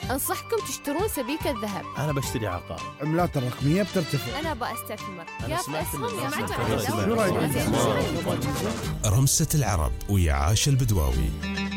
أنصحكم تشترون سبيكة ذهب. أنا بشتري عقار. عملات الرقمية بترتفع. أنا بأستثمر. أنا يا سمعت أسهم إن يا رمسة العرب ويا عاش البدواوي.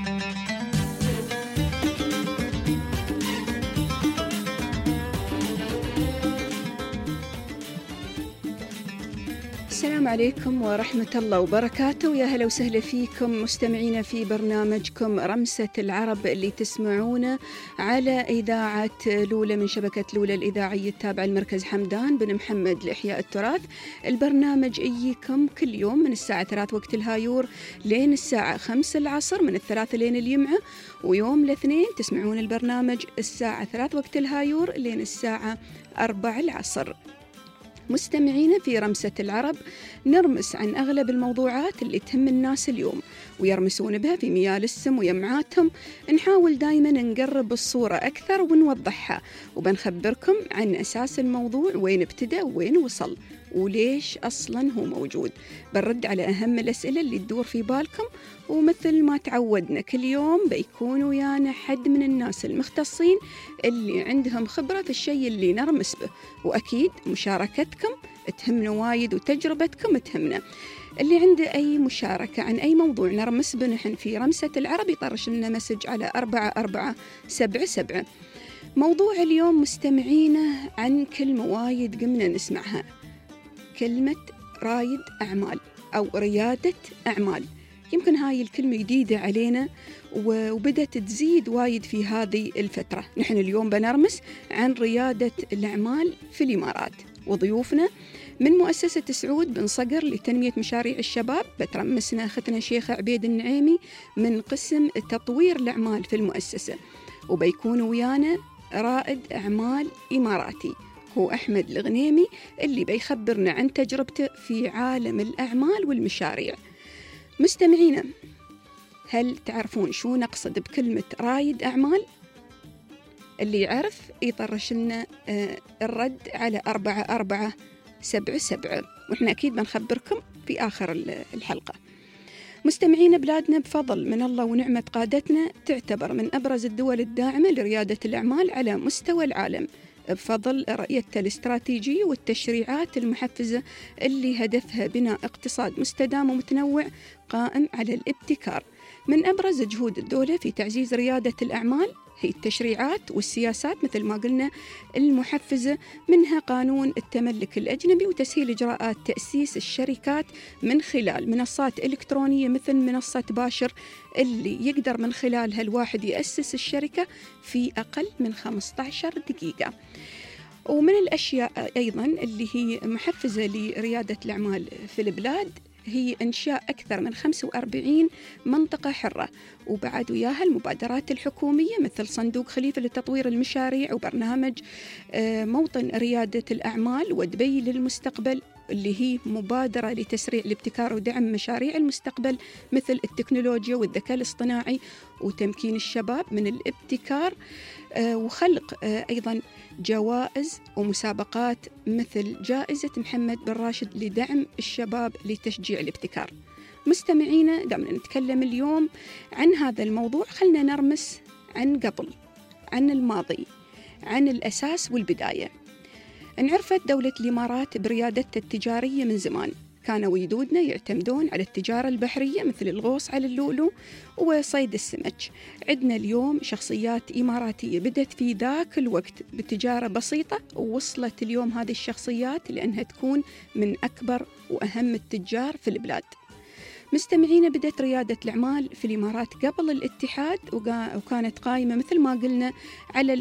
السلام عليكم ورحمة الله وبركاته، يا هلا وسهلا فيكم مستمعينا في برنامجكم رمسة العرب اللي تسمعونه على إذاعة لولة من شبكة لولة الإذاعية التابعة لمركز حمدان بن محمد لإحياء التراث. البرنامج يجيكم كل يوم من الساعة 3 وقت الهايور لين الساعة 5 العصر، من الثلاثة لين الجمعة، ويوم الاثنين تسمعون البرنامج الساعة 3 وقت الهايور لين الساعة 4 العصر. مستمعين في رمسة العرب نرمس عن أغلب الموضوعات اللي تهم الناس اليوم ويرمسون بها في ميال السم ويمعاتهم. نحاول دايما نقرب الصورة أكثر ونوضحها، وبنخبركم عن أساس الموضوع، وين ابتدأ وين وصل وليش أصلا هو موجود. بنرد على أهم الأسئلة اللي تدور في بالكم، ومثل ما تعودنا كل يوم بيكون ويانا حد من الناس المختصين اللي عندهم خبرة في الشيء اللي نرمس به، وأكيد مشاركتكم تهمنا وايد وتجربتكم تهمنا. اللي عنده أي مشاركة عن أي موضوع نرمس به نحن في رمسة العرب يطرش لنا مسج على 4477. موضوع اليوم مستمعينا عن كلمة وايد قمنا نسمعها، كلمة رائد أعمال أو ريادة أعمال. يمكن هاي الكلمة جديدة علينا وبدأت تزيد وايد في هذه الفترة. نحن اليوم بنرمس عن ريادة الأعمال في الإمارات، وضيوفنا من مؤسسة سعود بن صقر لتنمية مشاريع الشباب بترمسنا أختنا شيخة عبيد النعيمي من قسم تطوير الأعمال في المؤسسة، وبيكون ويانا رائد أعمال إماراتي هو أحمد الغنيمي اللي بيخبرنا عن تجربته في عالم الأعمال والمشاريع. مستمعينا، هل تعرفون شو نقصد بكلمة رائد أعمال؟ اللي يعرف يطرش لنا الرد على 4477، وإحنا أكيد بنخبركم في آخر الحلقة. مستمعين، بلادنا بفضل من الله ونعمة قادتنا تعتبر من أبرز الدول الداعمة لريادة الأعمال على مستوى العالم، بفضل رؤيتها الاستراتيجية والتشريعات المحفزة اللي هدفها بناء اقتصاد مستدام ومتنوع قائم على الابتكار. من أبرز جهود الدولة في تعزيز ريادة الأعمال هي التشريعات والسياسات مثل ما قلنا المحفزة، منها قانون التملك الأجنبي وتسهيل إجراءات تأسيس الشركات من خلال منصات إلكترونية مثل منصة باشر اللي يقدر من خلالها الواحد يأسس الشركة في أقل من 15 دقيقة. ومن الأشياء أيضا اللي هي محفزة لريادة الأعمال في البلاد هي إنشاء أكثر من 45 منطقة حرة، وبعد وياها المبادرات الحكومية مثل صندوق خليفة لتطوير المشاريع وبرنامج موطن ريادة الأعمال ودبي للمستقبل اللي هي مبادرة لتسريع الابتكار ودعم مشاريع المستقبل مثل التكنولوجيا والذكاء الاصطناعي وتمكين الشباب من الابتكار، وخلق أيضا جوائز ومسابقات مثل جائزة محمد بن راشد لدعم الشباب لتشجيع الابتكار. مستمعينا، دعنا نتكلم اليوم عن هذا الموضوع. خلنا نرمس عن قبل، عن الماضي، عن الأساس والبداية. انعرفت دولة الإمارات بريادتها التجارية من زمان، كانوا وجدودنا يعتمدون على التجارة البحرية مثل الغوص على اللؤلؤ وصيد السمك. عندنا اليوم شخصيات إماراتية بدأت في ذاك الوقت بتجارة بسيطة، ووصلت اليوم هذه الشخصيات لأنها تكون من أكبر وأهم التجار في البلاد. مستمعين، بدأت ريادة الأعمال في الإمارات قبل الاتحاد، وكانت قائمة مثل ما قلنا على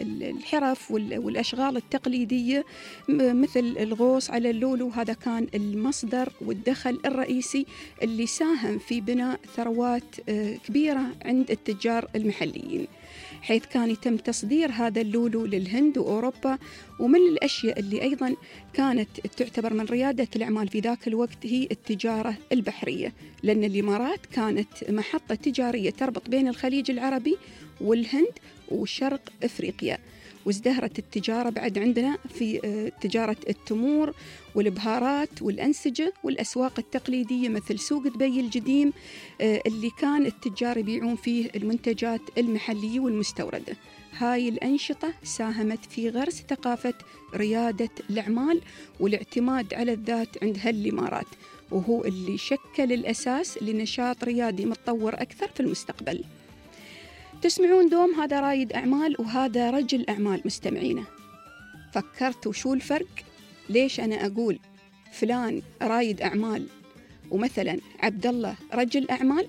الحرف والأشغال التقليدية مثل الغوص على اللؤلؤ. هذا كان المصدر والدخل الرئيسي اللي ساهم في بناء ثروات كبيرة عند التجار المحليين، حيث كان يتم تصدير هذا اللؤلؤ للهند وأوروبا. ومن الأشياء اللي أيضا كانت تعتبر من ريادة الأعمال في ذاك الوقت هي التجارة البحرية، لأن الإمارات كانت محطة تجارية تربط بين الخليج العربي والهند وشرق أفريقيا، وازدهرت التجارة بعد عندنا في تجارة التمور والبهارات والأنسجة والأسواق التقليدية مثل سوق دبي القديم اللي كان التجار يبيعون فيه المنتجات المحلية والمستوردة. هاي الأنشطة ساهمت في غرس ثقافة ريادة الأعمال والاعتماد على الذات عند هالإمارات، وهو اللي شكل الأساس لنشاط ريادي متطور أكثر في المستقبل. تسمعون دوم هذا رايد أعمال وهذا رجل أعمال. مستمعينا، فكرتوا شو الفرق؟ ليش أنا أقول فلان رايد أعمال ومثلا عبد الله رجل أعمال؟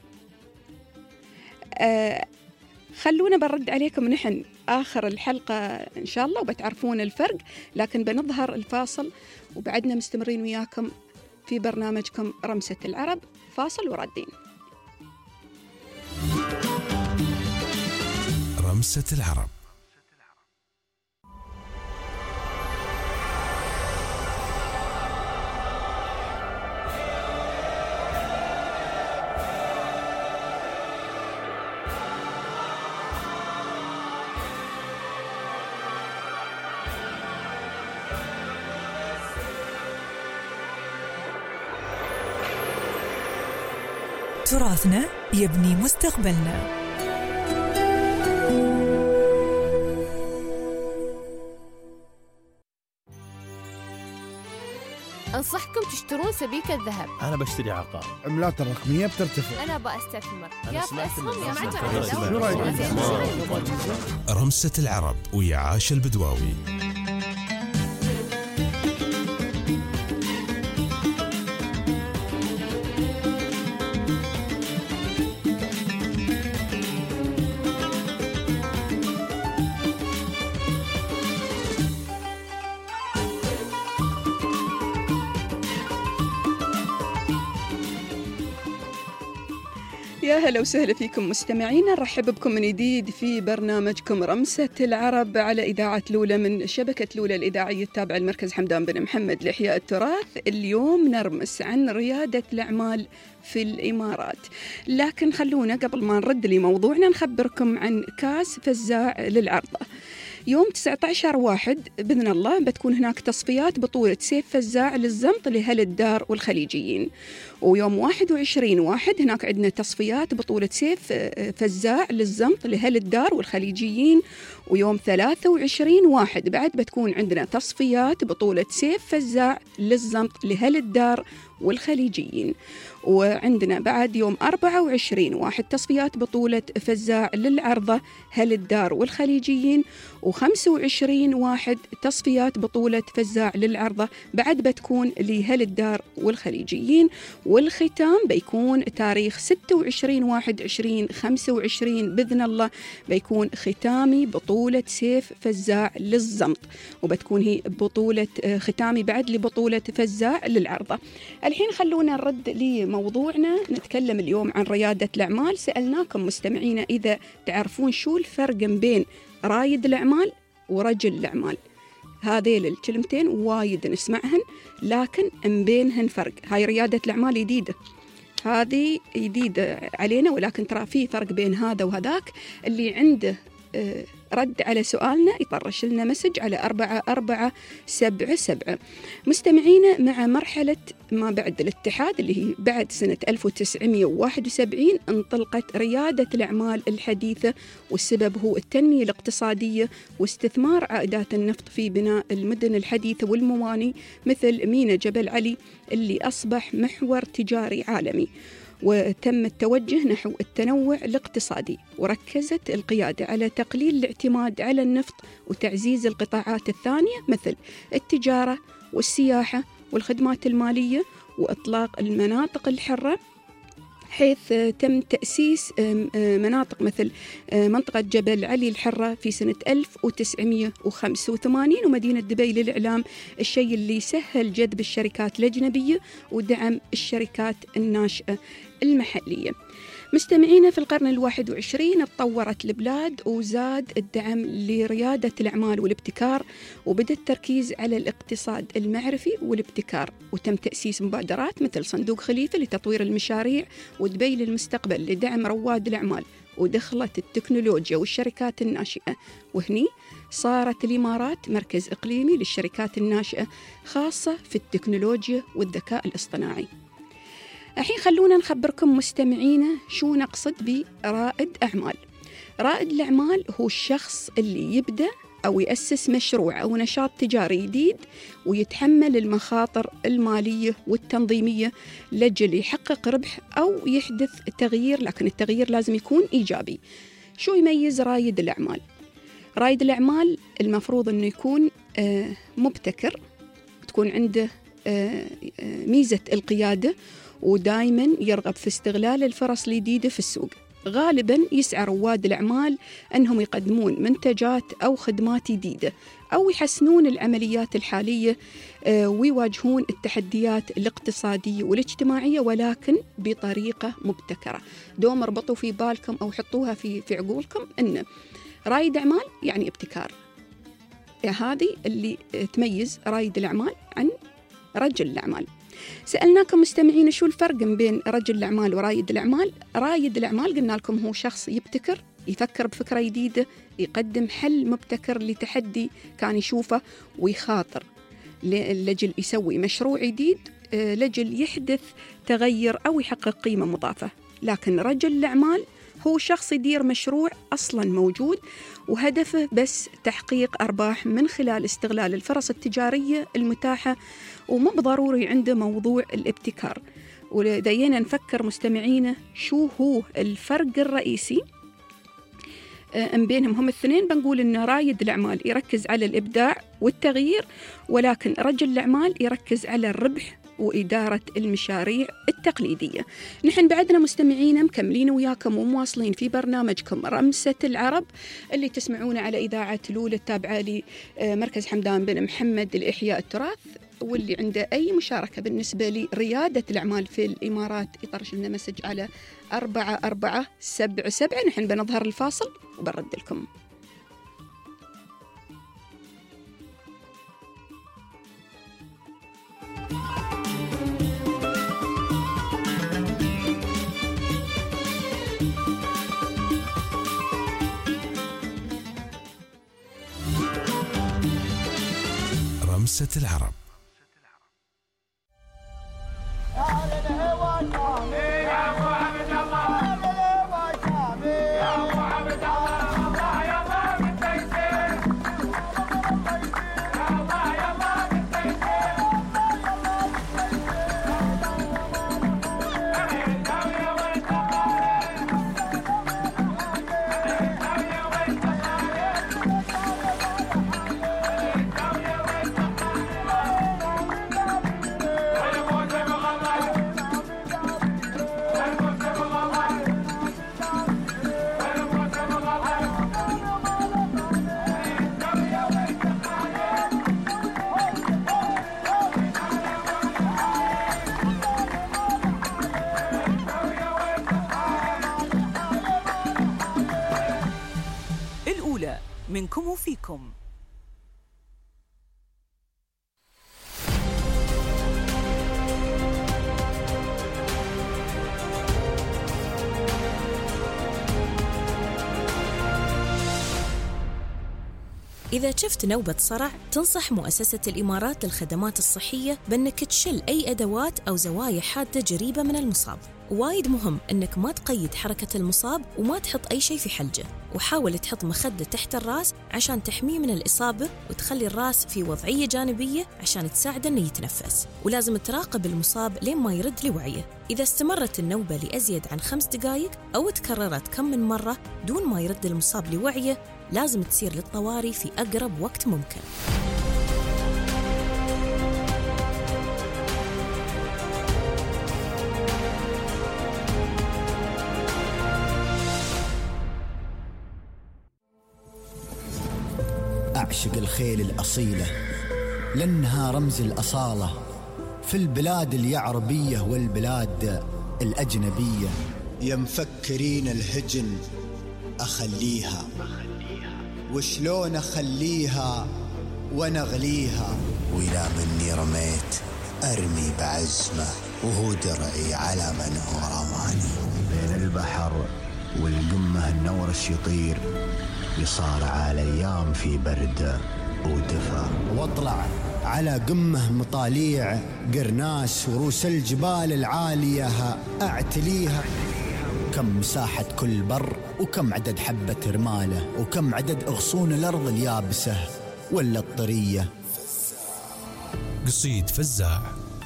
خلونا برد عليكم نحن آخر الحلقة إن شاء الله وبتعرفون الفرق، لكن بنظهر الفاصل وبعدنا مستمرين وياكم في برنامجكم رمسة العرب. فاصل وردين. رمسة العرب. تراثنا يبني مستقبلنا. أنصحكم تشترون سبيكة ذهب. أنا بشتري عقار. عملات الرقمية بترتفع. أنا بأستثمر. أنا يا سمعت أسهم يا شو رأيك؟ رمسة العرب ويا عاش البدواوي. يا هلا وسهلا فيكم مستمعينا، نرحب بكم من جديد في برنامجكم رمسة العرب على إذاعة لولة من شبكة لولة الإذاعية التابعة لمركز حمدان بن محمد لإحياء التراث. اليوم نرمس عن ريادة الأعمال في الإمارات، لكن خلونا قبل ما نرد لموضوعنا نخبركم عن كاس فزاع للعرضة. يوم 19/1 بإذن الله بتكون هناك تصفيات بطولة سيف فزاع للزمط لأهل الدار والخليجيين، ويوم 21/1 هناك عندنا تصفيات بطولة سيف فزاع للزمط لأهل الدار والخليجيين، ويوم 23/1 بعد بتكون عندنا تصفيات بطولة سيف فزاع للزمط لأهل الدار والخليجيين. وعندنا بعد يوم 24/1 تصفيات بطولة فزاع للعرضة هل الدار والخليجيين، و25/1 تصفيات بطولة فزاع للعرضة بعد بتكون لهل الدار والخليجيين. والختام بيكون تاريخ 26/1/2025 بإذن الله، بيكون ختامي بطولة سيف فزاع للزمط، وبتكون هي بطولة ختامي بعد لبطولة فزاع للعرضة. الحين خلونا نرد لموضوعنا، نتكلم اليوم عن ريادة الأعمال. سألناكم مستمعينا إذا تعرفون شو الفرق بين رايد الأعمال ورجل الأعمال. هذيل الكلمتين وايد نسمعهن لكن بينهن فرق. هاي ريادة الأعمال جديدة، هذه جديدة علينا، ولكن ترى في فرق بين هذا وهذاك. اللي عنده رد على سؤالنا يطرش لنا مسج على 4477. مستمعينا، مع مرحلة ما بعد الاتحاد اللي هي بعد سنة 1971 انطلقت ريادة الأعمال الحديثة، والسبب هو التنمية الاقتصادية واستثمار عائدات النفط في بناء المدن الحديثة والمواني مثل ميناء جبل علي اللي أصبح محور تجاري عالمي. وتم التوجه نحو التنوع الاقتصادي، وركزت القيادة على تقليل الاعتماد على النفط وتعزيز القطاعات الثانية مثل التجارة والسياحة والخدمات المالية وإطلاق المناطق الحرة، حيث تم تأسيس مناطق مثل منطقة جبل علي الحرة في سنة 1985 ومدينة دبي للإعلام، الشيء اللي سهل جذب الشركات الأجنبية ودعم الشركات الناشئة المحلية. مستمعينا، في القرن 21 تطورت البلاد وزاد الدعم لريادة الأعمال والابتكار، وبدأ التركيز على الاقتصاد المعرفي والابتكار، وتم تأسيس مبادرات مثل صندوق خليفة لتطوير المشاريع ودبي للمستقبل لدعم رواد الأعمال، ودخلت التكنولوجيا والشركات الناشئة. وهني صارت الإمارات مركز إقليمي للشركات الناشئة خاصة في التكنولوجيا والذكاء الاصطناعي. الحين خلونا نخبركم مستمعينا شو نقصد برائد أعمال. رائد الأعمال هو الشخص اللي يبدأ أو يأسس مشروع أو نشاط تجاري جديد ويتحمل المخاطر المالية والتنظيمية لأجل يحقق ربح أو يحدث تغيير، لكن التغيير لازم يكون إيجابي. شو يميز رائد الأعمال؟ رائد الأعمال المفروض أنه يكون مبتكر، تكون عنده ميزة القيادة، ودائما يرغب في استغلال الفرص الجديدة في السوق. غالبا يسعى رواد الأعمال أنهم يقدمون منتجات أو خدمات جديدة أو يحسنون العمليات الحالية ويواجهون التحديات الاقتصادية والاجتماعية، ولكن بطريقة مبتكرة. دوم اربطوا في بالكم أو حطوها في عقولكم أن رائد أعمال يعني ابتكار. هذه اللي تميز رائد الأعمال عن رجل الأعمال. سألناكم مستمعين شو الفرق بين رجل الأعمال ورائد الأعمال؟ رائد الأعمال قلنا لكم هو شخص يبتكر، يفكر بفكرة جديدة، يقدم حل مبتكر لتحدي كان يشوفه ويخاطر لجل يسوي مشروع جديد لجل يحدث تغير أو يحقق قيمة مضافة. لكن رجل الأعمال هو شخص يدير مشروع أصلاً موجود وهدفه بس تحقيق أرباح من خلال استغلال الفرص التجارية المتاحة، وما بضروري عنده موضوع الابتكار. ولدينا نفكر مستمعينا شو هو الفرق الرئيسي بينهم هم الاثنين. بنقول إن رائد الأعمال يركز على الإبداع والتغيير، ولكن رجل الأعمال يركز على الربح وإدارة المشاريع التقليدية. نحن بعدنا مستمعين مكملين وياكم ومواصلين في برنامجكم رمسة العرب اللي تسمعونه على إذاعة لولة التابعة لمركز حمدان بن محمد لإحياء التراث، واللي عنده أي مشاركة بالنسبة لريادة الأعمال في الإمارات يطرش لنا مسج على 4477. نحن بنظهر الفاصل وبرد لكم. رمسة العرب. منكم وفيكم. إذا شفت نوبة صرع تنصح مؤسسة الإمارات للخدمات الصحية بأنك تشل أي أدوات أو زوايا حادة جريبة من المصاب. وايد مهم أنك ما تقيد حركة المصاب وما تحط أي شيء في حلجه، وحاول تحط مخدة تحت الرأس عشان تحميه من الإصابة وتخلي الرأس في وضعية جانبية عشان تساعده أنه يتنفس. ولازم تراقب المصاب لين ما يرد لوعيه. إذا استمرت النوبة لأزيد عن 5 دقائق أو تكررت كم من مرة دون ما يرد المصاب لوعيه لازم تسير للطوارئ في أقرب وقت ممكن. أعشق الخيل الأصيلة لأنها رمز الأصالة في البلاد اليعربية والبلاد الأجنبية. يا مفكرين الهجن أخليها، وشلون أخليها ونغليها، وإلى مني رميت أرمي بعزمه وهو درعي على من هو رماني. بين البحر والقمة النورش يطير يصارع الأيام في برد ودفا، واطلع على قمه مطاليع قرناس وروس الجبال العالية أعتليها. كم مساحة كل بر، وكم عدد حبة رماله، وكم عدد أغصون الأرض اليابسة ولا الطرية. قصيد فزاع.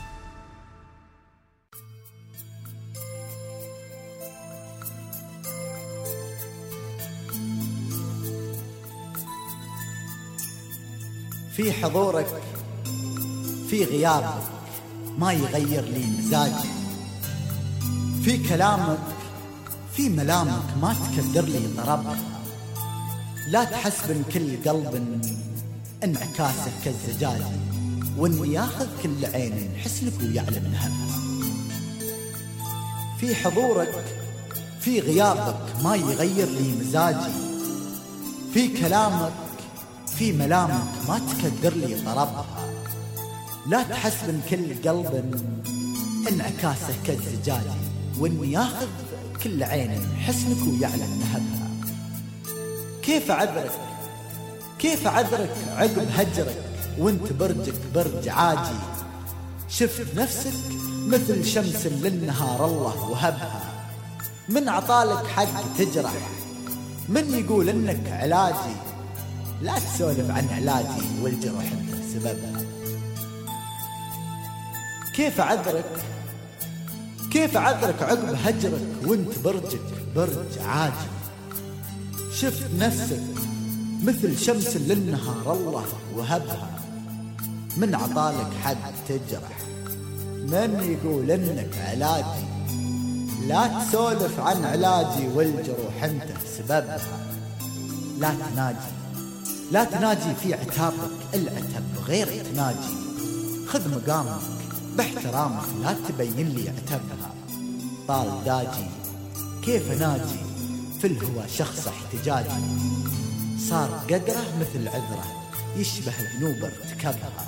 في حضورك في غيابك ما يغير لي مزاجي، في كلامك في ملامك ما تكدر لي ضربها. لا تحسبن كل قلب انعكاسك كالزجاج، واني ياخذ كل عين حسنك ويعلم نهبها. في حضورك في غيابك ما يغير لي مزاجي، في كلامك في ملامك ما تكدر لي طربها. لا تحسبن كل قلب انعكاسه كالزجاج، واني ياخذ كل عين حسنك ويعلم نهبها. كيف أعذرك عقب هجرك وانت برجك برج عاجي. شفت نفسك مثل شمس للنهار الله وهبها. من عطالك حق تجرح، من يقول انك علاجي. لا تسولف عن علاجي والجروح انت سببها. كيف أعذرك عقب هجرك وانت برجك برج عاجي. شفت نفسك مثل شمس للنهار الله وهبها. من عطالك حد تجرح، من يقول انك علاجي. لا تسولف عن علاجي والجروح انت سببها. لا تناجي في عتابك العتب غير تناجي. خذ مقامك باحترامك لا تبين لي عتبها. طال داجي كيف ناجي في الهوى شخص احتجاجي. صار قدره مثل عذره يشبه ذنوب ارتكبها.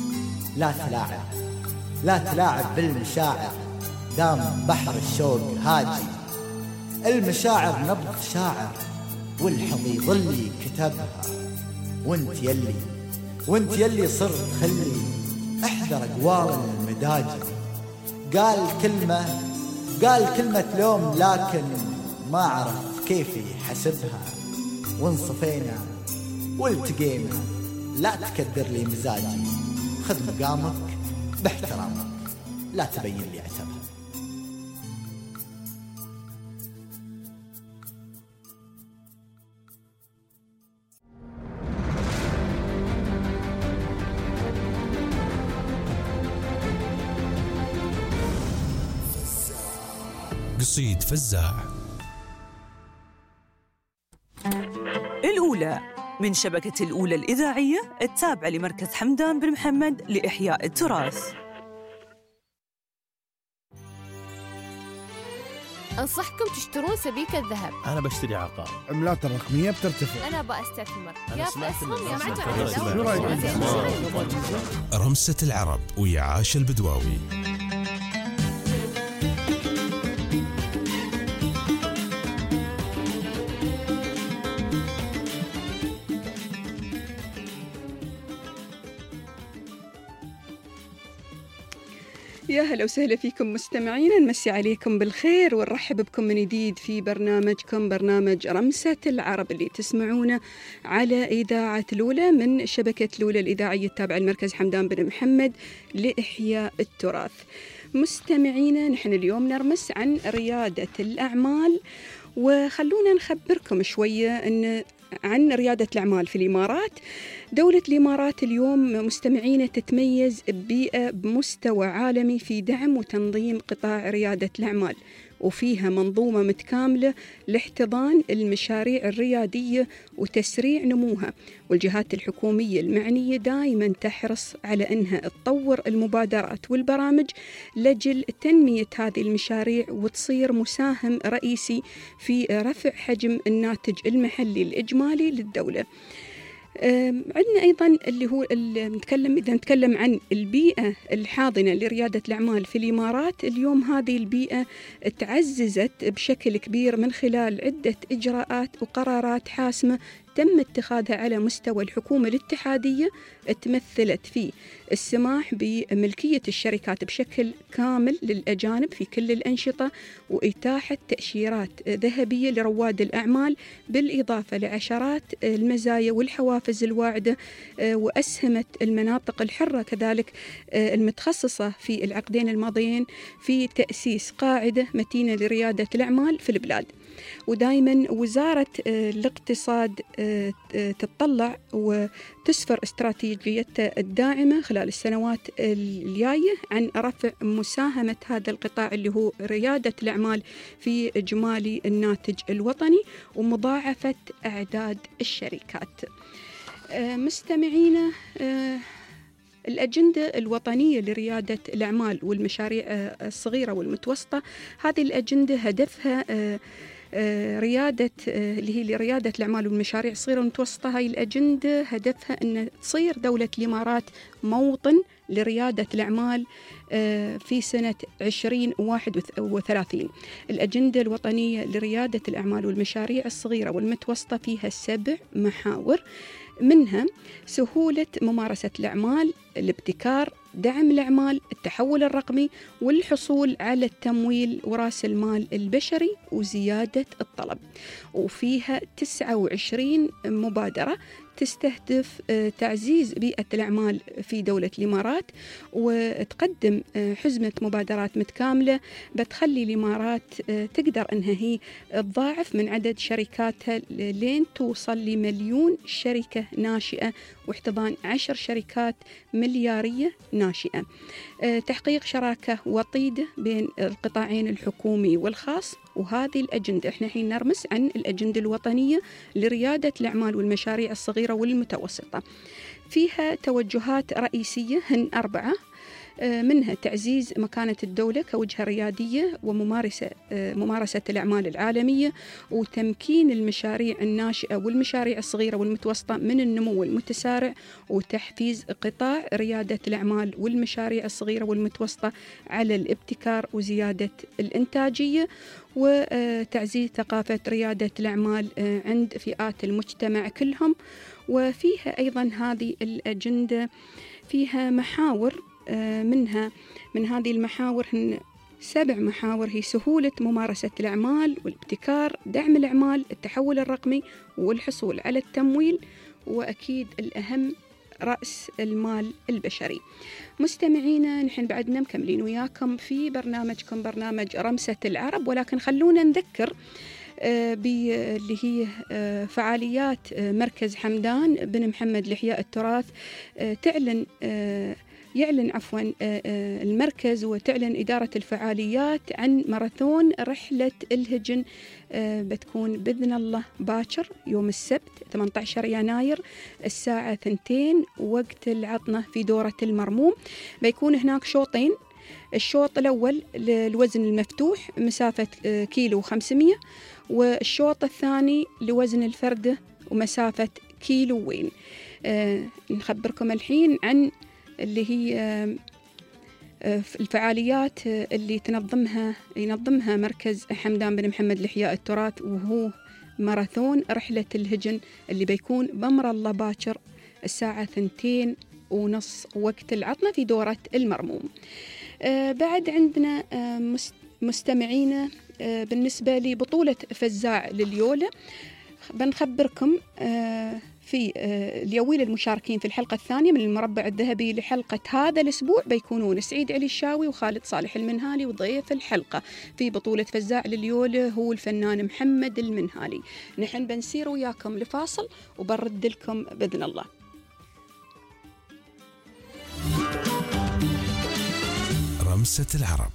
لا تلاعب بالمشاعر دام بحر الشوق هاجي. المشاعر نبض شاعر والحظ يظلي كتبها. وانت يلي صرت خلي احذر اقوال المداجي. قال كلمة لوم لكن ما عرف كيف يحسبها. وانصفينا والتقينا لا تكدر لي مزاجي. خذ مقامك باحترامك لا تبين لي عتبها. قصيد فزاع. الأولى من شبكة الأولى الإذاعية التابعة لمركز حمدان بن محمد لإحياء التراث. أنصحكم تشترون سبيكة ذهب. أنا بشتري عقار. عملات الرقمية بترتفع. أنا أستثمر. أنا يا سمعت أسهم. رمسة العرب ويا عاش البدواوي. يا هلا وسهلا فيكم مستمعينا، نمسي عليكم بالخير ونرحب بكم من جديد في برنامجكم برنامج رمسة العرب اللي تسمعونه على إذاعة الأولى من شبكة الأولى الإذاعية التابعة لمركز حمدان بن محمد لإحياء التراث. مستمعينا نحن اليوم نرمس عن ريادة الأعمال، وخلونا نخبركم شوية عن ريادة الأعمال في الإمارات. دولة الإمارات اليوم مستمعينا تتميز ببيئة بمستوى عالمي في دعم وتنظيم قطاع ريادة الأعمال، وفيها منظومة متكاملة لاحتضان المشاريع الريادية وتسريع نموها. والجهات الحكومية المعنية دائما تحرص على أنها تطور المبادرات والبرامج لأجل تنمية هذه المشاريع وتصير مساهم رئيسي في رفع حجم الناتج المحلي الإجمالي للدولة. عندنا أيضا اللي هو إذا نتكلم عن البيئة الحاضنة لريادة الأعمال في الإمارات. اليوم هذه البيئة تعززت بشكل كبير من خلال عدة إجراءات وقرارات حاسمة تم اتخاذها على مستوى الحكومة الاتحادية تمثلت في السماح بملكية الشركات بشكل كامل للأجانب في كل الأنشطة، وإتاحة تأشيرات ذهبية لرواد الأعمال، بالإضافة لعشرات المزايا والحوافز الواعدة. وأسهمت المناطق الحرة كذلك المتخصصة في العقدين الماضيين في تأسيس قاعدة متينة لريادة الأعمال في البلاد. ودائما وزارة الاقتصاد تتطلع وتسفر استراتيجيتها الداعمة خلال السنوات الجاية عن رفع مساهمة هذا القطاع اللي هو ريادة الأعمال في إجمالي الناتج الوطني، ومضاعفة أعداد الشركات. مستمعينا، الأجندة الوطنية لريادة الأعمال والمشاريع الصغيرة والمتوسطة، هذه الأجندة هدفها ريادة اللي هي لريادة الأعمال والمشاريع الصغيرة والمتوسطة. هاي الأجندة هدفها أن تصير دولة الإمارات موطن لريادة الأعمال في سنة 2031. الأجندة الوطنية لريادة الأعمال والمشاريع الصغيرة والمتوسطة فيها 7 محاور، منها سهولة ممارسة الأعمال، الابتكار، دعم الأعمال، التحول الرقمي، والحصول على التمويل ورأس المال البشري، وزيادة الطلب. وفيها 29 مبادرة تستهدف تعزيز بيئة الأعمال في دولة الإمارات، وتقدم حزمة مبادرات متكاملة بتخلي الإمارات تقدر أنها هي تضاعف من عدد شركاتها لين توصل ل1,000,000 شركة ناشئة، واحتضان 10 شركات مليارية ناشئة. تحقيق شراكة وطيدة بين القطاعين الحكومي والخاص. وهذه الأجندة احنا حين نرمس عن الأجندة الوطنية لريادة الأعمال والمشاريع الصغيرة والمتوسطة. فيها توجهات رئيسية هن 4، منها تعزيز مكانة الدولة كوجهة ريادية وممارسة الأعمال العالمية، وتمكين المشاريع الناشئة والمشاريع الصغيرة والمتوسطة من النمو المتسارع، وتحفيز قطاع ريادة الأعمال والمشاريع الصغيرة والمتوسطة على الابتكار وزيادة الإنتاجية، وتعزيز ثقافة ريادة الأعمال عند فئات المجتمع كلهم. وفيها أيضا هذه الأجندة فيها محاور، من هذه المحاور هن 7 محاور، هي سهولة ممارسة الأعمال والابتكار، دعم الأعمال، التحول الرقمي، والحصول على التمويل، وأكيد الأهم رأس المال البشري. مستمعينا، نحن بعدنا مكملين وياكم في برنامجكم برنامج رمسة العرب، ولكن خلونا نذكر اللي هي فعاليات مركز حمدان بن محمد لإحياء التراث. يعلن المركز وتعلن إدارة الفعاليات عن ماراثون رحلة الهجن، بتكون بإذن الله باكر يوم السبت 18 يناير الساعة 2 وقت العطنة في دورة المرموم. بيكون هناك شوطين، الشوط الأول للوزن المفتوح مسافة 1.5 كيلو، والشوط الثاني لوزن الفردة ومسافة 1 كيلو. نخبركم الحين عن اللي هي الفعاليات اللي ينظمها مركز حمدان بن محمد لإحياء التراث، وهو ماراثون رحلة الهجن اللي بيكون بأمر الله باكر الساعة 2:30 وقت العطلة في دورة المرموم. بعد عندنا مستمعينا بالنسبة لبطولة فزاع لليولة، بنخبركم في اليويل المشاركين في الحلقة الثانية من المربع الذهبي لحلقة هذا الأسبوع بيكونون سعيد علي الشاوي وخالد صالح المنهالي، وضيف الحلقة في بطولة فزاع لليولة هو الفنان محمد المنهالي. نحن بنسير وياكم لفاصل وبرد لكم بإذن الله. رمسة العرب.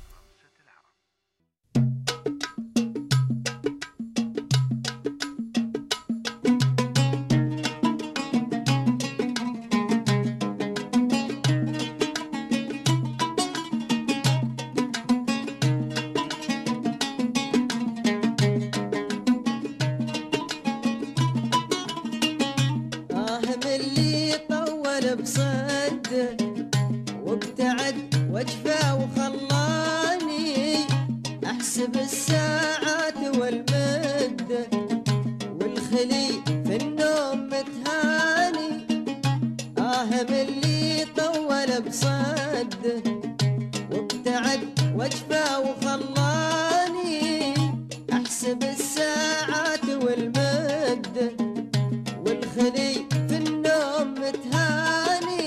الساعات والمدة والخلي في النوم متهاني، من اللي طول بصده وابتعد وجفه وخلاني احسب الساعات والمده، والخلي في النوم متهاني.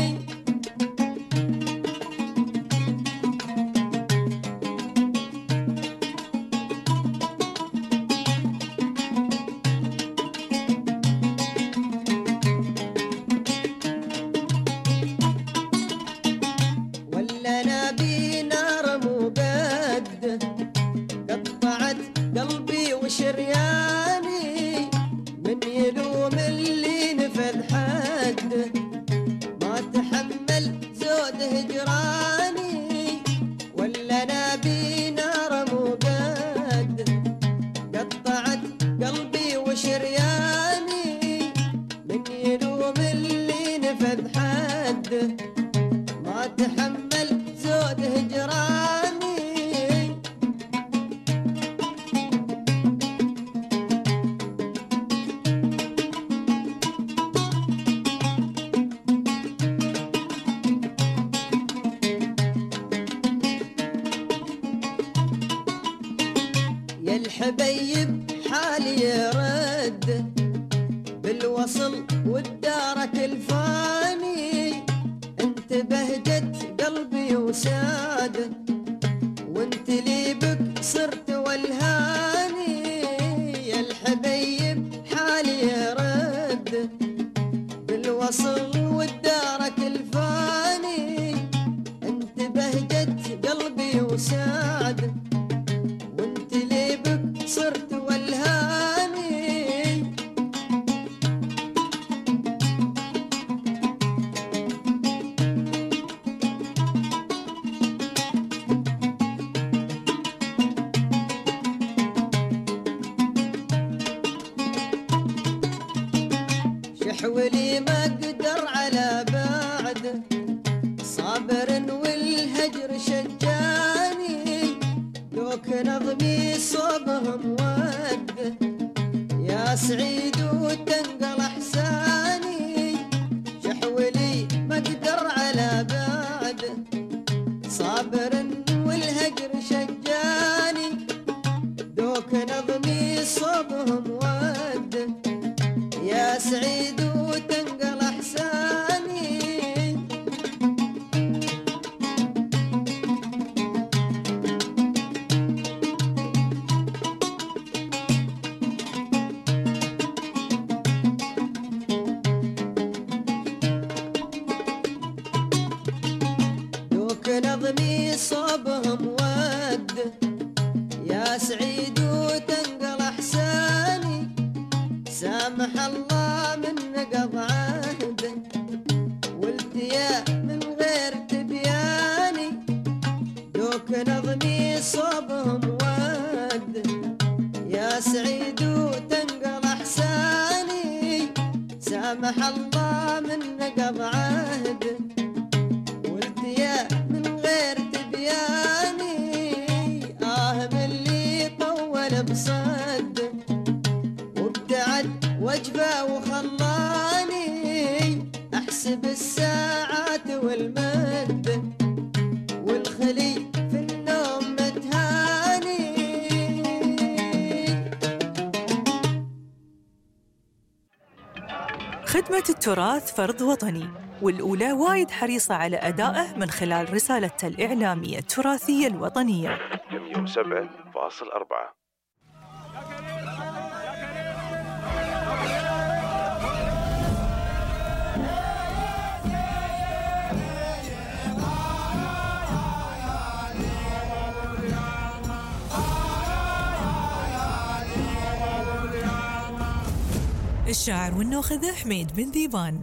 شرياني من يلوم اللي نفذ حده، ما تحمل زود هجراني ولا نبي نار مقد، قطعت قلبي وشرياني من يلوم اللي نفذ حده، ما تحمل زود هجراني. الحبيب حالي يرد بالوصل والدارك الفاني، انت بهجت قلبي وساده وانت لي بك صرت والهاني. يا الحبيب حالي يرد بالوصل والدارك الفاني، انت بهجت قلبي وساده صرت والهاني. شحولي ما اقدر على بعده، صابر والهجر شجاني، دوك نظمي صوبهم وده يا سعيد وتنقل احساني. شحولي ما اقدر على بعده، صابر والهجر شجاني، دوك نظمي صوبهم وده يا سعيد وتنقل احساني. نظمي صوبهم وده يا سعيد وتنقل احساني، سامح الله من نقض عهده والتيا من غير تبياني، دوك نظمي صوبهم وده يا سعيد وتنقل احساني، سامح الله من نقض عهده والتيا من غير تبياني. من اللي طول بصده وابتعد وجفه وخلاني احسب الساعات والمده، والخلي في النوم متهاني. خدمة التراث فرض وطني، والأولى وايد حريصة على أدائه من خلال رسالتها الإعلامية التراثية الوطنية. 107.4. الشاعر والنوخذة حميد بن ذيبان.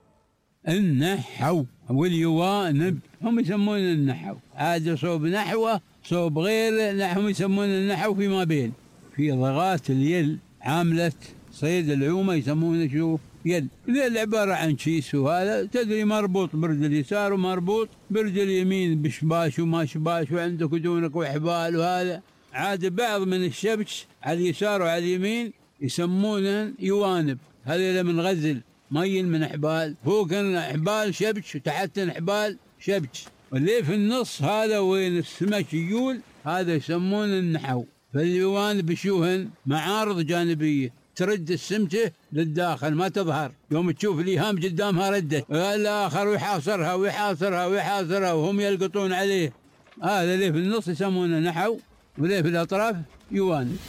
النحو واليوانب هم يسمون النحو، هذا صوب نحوه صوب غير نحو يسمون النحو فيما بين. في ضغات اليل عاملة صيد العومة يسمونه شو يل، اليل عبارة عن شيس، وهذا تدري مربوط برجل اليسار ومربوط برجل اليمين بشباش وما شباش، وعندك ودونك وحبال، وهذا عاد بعض من الشبش على اليسار وعلى اليمين يسمونه يوانب. هذا من غزل مي من حبال، فوق حبال شبش وتحت حبال شبش، واللي في النص هذا وين السمك يقول هذا يسمونه النحو. فاليوانب يشوهن معارض جانبية ترد السمكة للداخل ما تظهر، يوم تشوف الإيهام قدامها ردت، الآخر ويحاصرها ويحاصرها ويحاصرها وهم يلقطون عليه. هذا اللي في النص يسمونه نحو، واللي في الأطراف يوانب.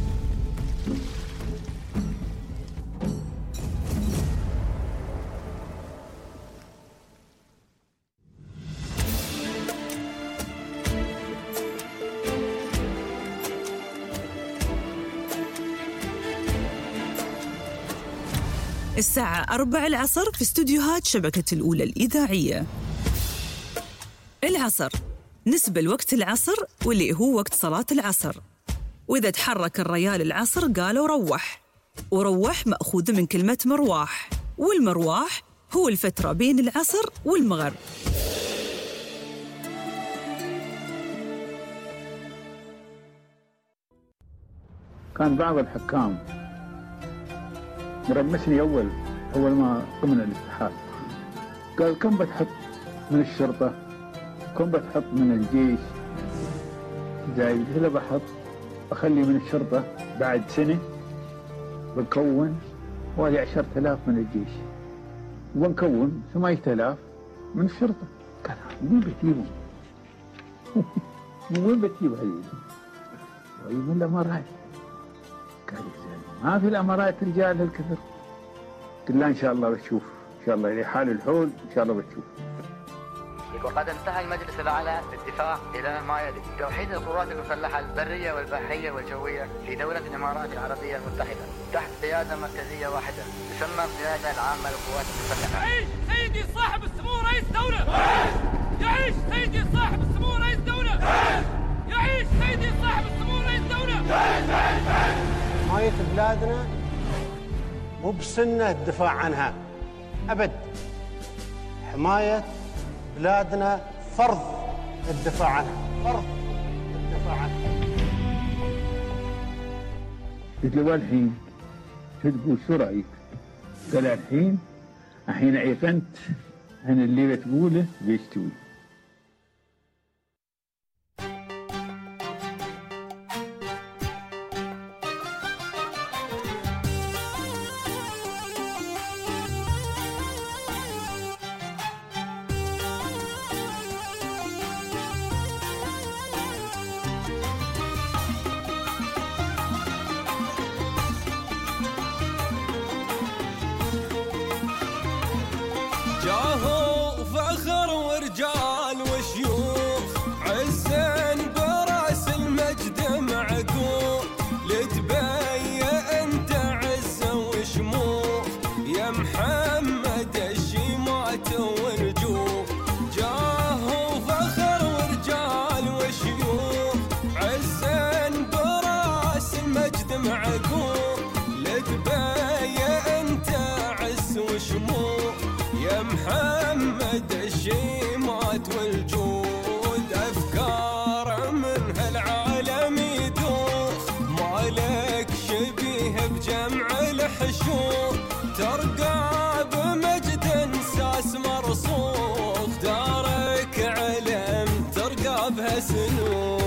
الساعة 4 العصر في استوديوهات شبكة الأولى الإذاعية. العصر نسبة لوقت العصر واللي هو وقت صلاة العصر، وإذا تحرك الريال العصر قالوا روح، وروح مأخوذ من كلمة مرواح، والمرواح هو الفترة بين العصر والمغرب. كان بعض الحكام مرمسني أول ما قمنا الاتحاد، قال كم بتحط من الشرطة، كم بتحط من الجيش زايد؟ قلت له بحط أخلي من الشرطة بعد سنة بكون وهذه 10,000 من الجيش، ونكون 8,000 من الشرطة. قال من بتجيبهم؟ من وين بتجيب هذه؟ ويقول له الأمارات. قال ما في الأمارات رجال هالكثر. قل لا إن شاء الله بتشوف، إن شاء الله لحال الحول إن شاء الله بتشوف. وقد انتهى المجلس الأعلى للدفاع إلى ما يلي: توحيد القوات المسلحة البرية والبحرية والجوية في دولة الإمارات العربية المتحدة تحت قيادة مركزية واحدة تسمى القيادة العامة للقوات المسلحة. يعيش سيدي صاحب السمو رئيس دولة! يعيش سيدي صاحب السمو رئيس دولة! يعيش سيدي صاحب السمو رئيس دولة! حماية بلادنا مو بسنة الدفاع عنها أبد، حماية بلادنا فرض الدفاع عنها، فرض الدفاع عنها. قلت له والحين شو تقول، شو رأيك؟ قال الحين عيقنت عن اللي بتقوله بيستوي. جاهو فخر ورجال وشيوخ عزين براس المجد معقول، لتبيا انت عزه وشموخ يا محمد الشيمات والجوخ. جاهو فخر ورجال وشيوخ عزين براس المجد معقول، لتبيا انت عز وشموخ يا محمد الشيمات والجود. أفكار من هالعالم يدوخ مالك شبيه بجمع الحشوم، ترقى بمجد ساس مرصوخ دارك علم ترقى بها سنون.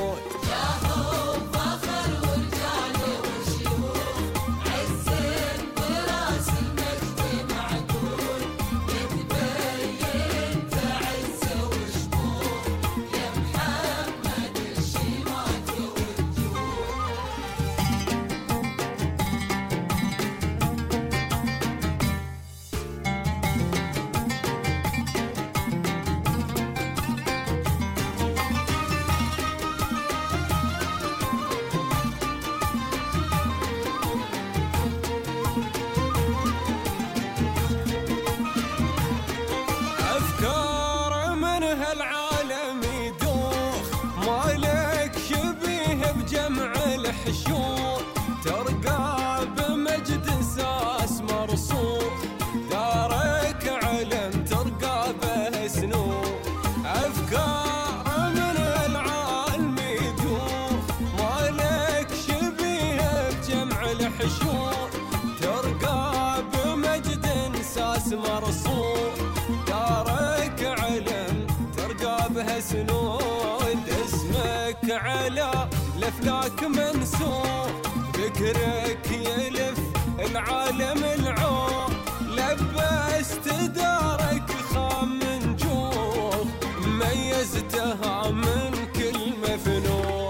على الأفلاك منسوخ ذكرك يلف العالم العور لبست دارك خام من جوخ ميزتها من كل مفنون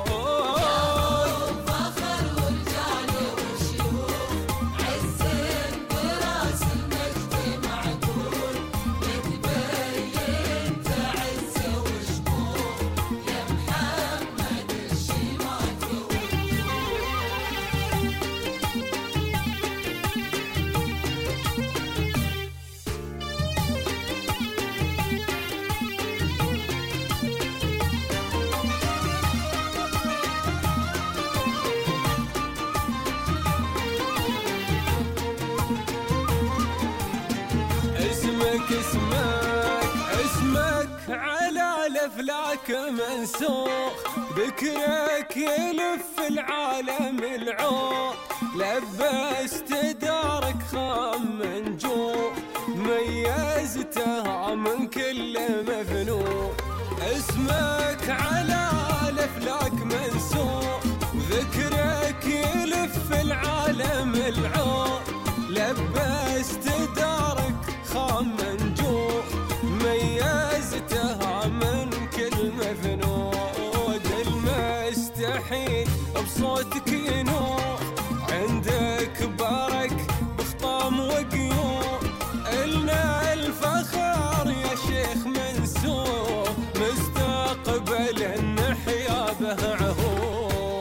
اسمك على الأفلاك منسوخ ذكرك يلف العالم العور لبست دارك خام من جوع ميزتها من كل مفنون اسمك على الأفلاك منسوخ ذكرك يلف العالم العور لبست دارك خام من جوع ميزتها من كل مفنود المستحيل بصوتك ينوح عندك برك بخطام وقيوم إلنا الفخر يا شيخ منسوخ مستقبل النحيا به عهود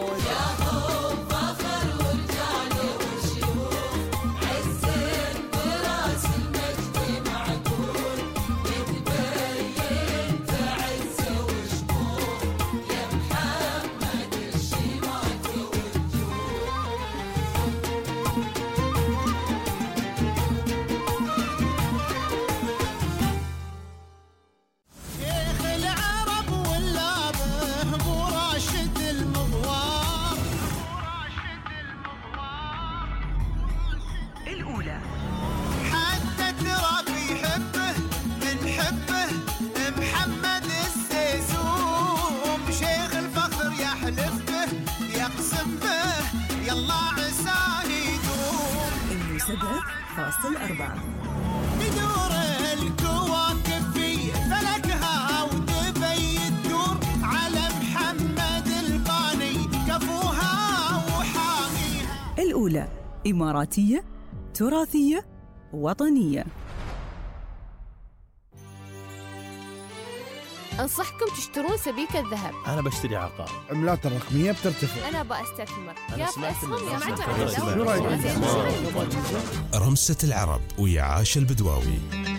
بدور الكواكب في فلكها وتبي الدور على محمد الباني كفوها وحاميها. الأولى إماراتية تراثية وطنية. أنصحكم تشترون سبيكة ذهب. أنا بشتري عقار. عملات الرقمية بترتفع. أنا بأستثمر. أنا سمعت رمسة العرب ويا عاش البدواوي.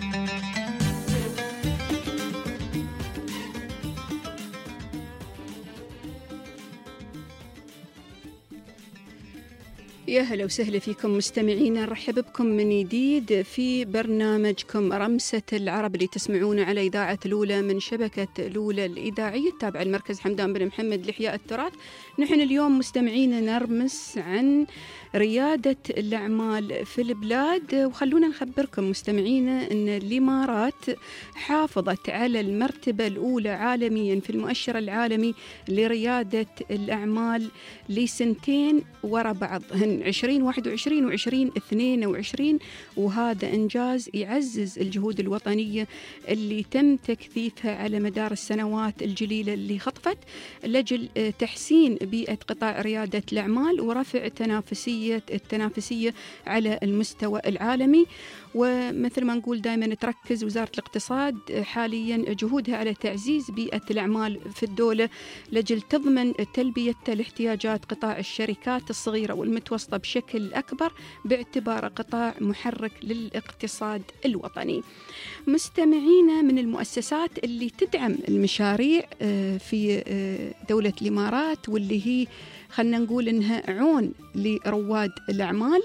يا هلا وسهلا فيكم مستمعينا، نرحب بكم من جديد في برنامجكم رمسة العرب اللي تسمعونه على إذاعة الأولى من شبكة الأولى الإذاعية التابعة المركز حمدان بن محمد لإحياء التراث. نحن اليوم مستمعينا نرمس عن ريادة الأعمال في البلاد، وخلونا نخبركم مستمعينا أن الإمارات حافظت على المرتبة الأولى عالميا في المؤشر العالمي لريادة الأعمال لسنتين ورا بعض، هن 2021 و2022، وهذا إنجاز يعزز الجهود الوطنية اللي تم تكثيفها على مدار السنوات الجليلة اللي خطفت لأجل تحسين بيئة قطاع ريادة الأعمال ورفع التنافسية على المستوى العالمي. ومثل ما نقول دائما تركز وزارة الاقتصاد حاليا جهودها على تعزيز بيئة الأعمال في الدولة لأجل تضمن تلبية الاحتياجات قطاع الشركات الصغيرة والمتوسطة بشكل أكبر باعتباره قطاع محرك للاقتصاد الوطني. مستمعينا، من المؤسسات اللي تدعم المشاريع في دولة الإمارات واللي هي خلنا نقول إنها عون لرواد الأعمال،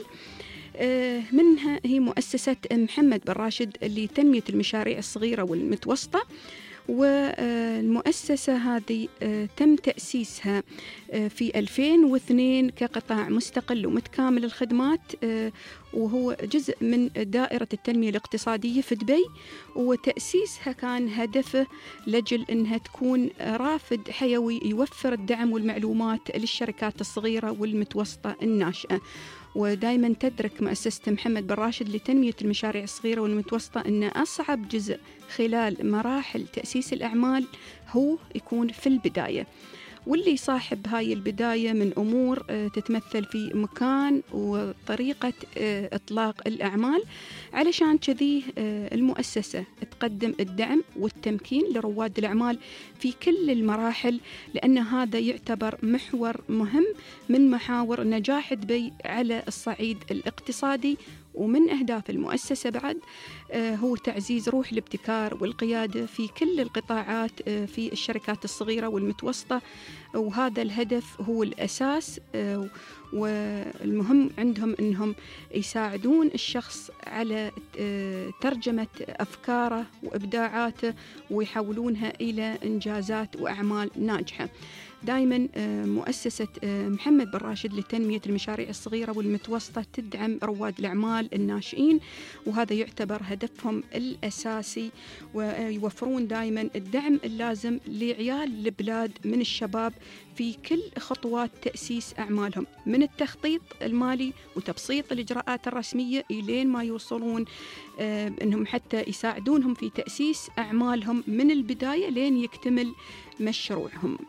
منها هي مؤسسة محمد بن راشد اللي تنمية المشاريع الصغيرة والمتوسطة، والمؤسسة هذه تم تأسيسها في 2002 كقطاع مستقل ومتكامل الخدمات، وهو جزء من دائرة التنمية الاقتصادية في دبي. وتأسيسها كان هدفه لجل أنها تكون رافد حيوي يوفر الدعم والمعلومات للشركات الصغيرة والمتوسطة الناشئة. ودائما تدرك مؤسسة محمد بن راشد لتنمية المشاريع الصغيرة والمتوسطة أن أصعب جزء خلال مراحل تأسيس الأعمال هو يكون في البداية، واللي صاحب هاي البداية من أمور تتمثل في مكان وطريقة إطلاق الأعمال. علشان كذي المؤسسة تقدم الدعم والتمكين لرواد الأعمال في كل المراحل، لأن هذا يعتبر محور مهم من محاور نجاح دبي على الصعيد الاقتصادي. ومن أهداف المؤسسة بعد هو تعزيز روح الابتكار والقيادة في كل القطاعات في الشركات الصغيرة والمتوسطة، وهذا الهدف هو الأساس. والمهم عندهم أنهم يساعدون الشخص على ترجمة أفكاره وإبداعاته ويحولونها إلى إنجازات وأعمال ناجحة. دائما مؤسسة محمد بن راشد لتنمية المشاريع الصغيرة والمتوسطة تدعم رواد الأعمال الناشئين، وهذا يعتبر هدفهم الأساسي، ويوفرون دائما الدعم اللازم لعيال البلاد من الشباب في كل خطوات تأسيس أعمالهم، من التخطيط المالي وتبسيط الإجراءات الرسمية إلين ما يوصلون أنهم حتى يساعدونهم في تأسيس أعمالهم من البداية لين يكتمل مشروعهم.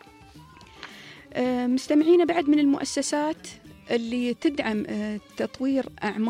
مستمعين، بعد من المؤسسات اللي تدعم تطوير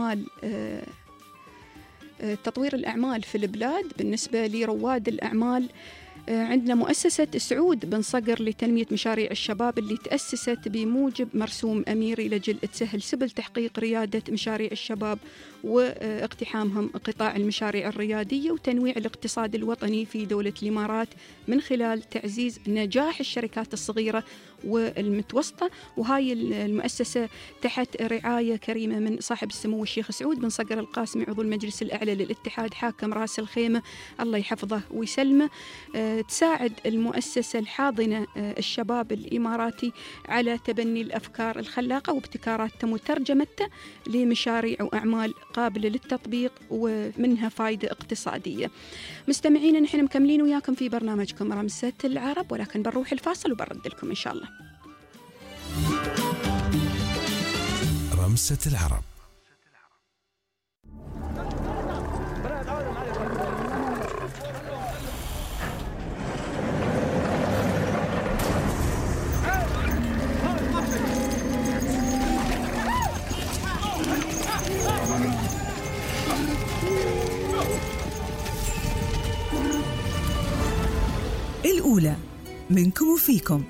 الأعمال في البلاد بالنسبة لرواد الأعمال، عندنا مؤسسة سعود بن صقر لتنمية مشاريع الشباب، اللي تأسست بموجب مرسوم أميري لجل تسهل سبل تحقيق ريادة مشاريع الشباب واقتحامهم قطاع المشاريع الريادية وتنويع الاقتصاد الوطني في دولة الإمارات من خلال تعزيز نجاح الشركات الصغيرة والمتوسطة. وهاي المؤسسة تحت رعاية كريمة من صاحب السمو الشيخ سعود بن صقر القاسمي عضو المجلس الأعلى للاتحاد حاكم راس الخيمة، الله يحفظه ويسلمه. تساعد المؤسسة الحاضنة الشباب الإماراتي على تبني الأفكار الخلاقة وابتكاراتهم وترجمتها لمشاريع وأعمال قابلة للتطبيق ومنها فائدة اقتصادية. مستمعين، نحن مكملين وياكم في برنامجكم رمسة العرب، ولكن بنروح الفاصل وبرد لكم إن شاء الله. رمسة العرب. الأولى منكم وفيكم.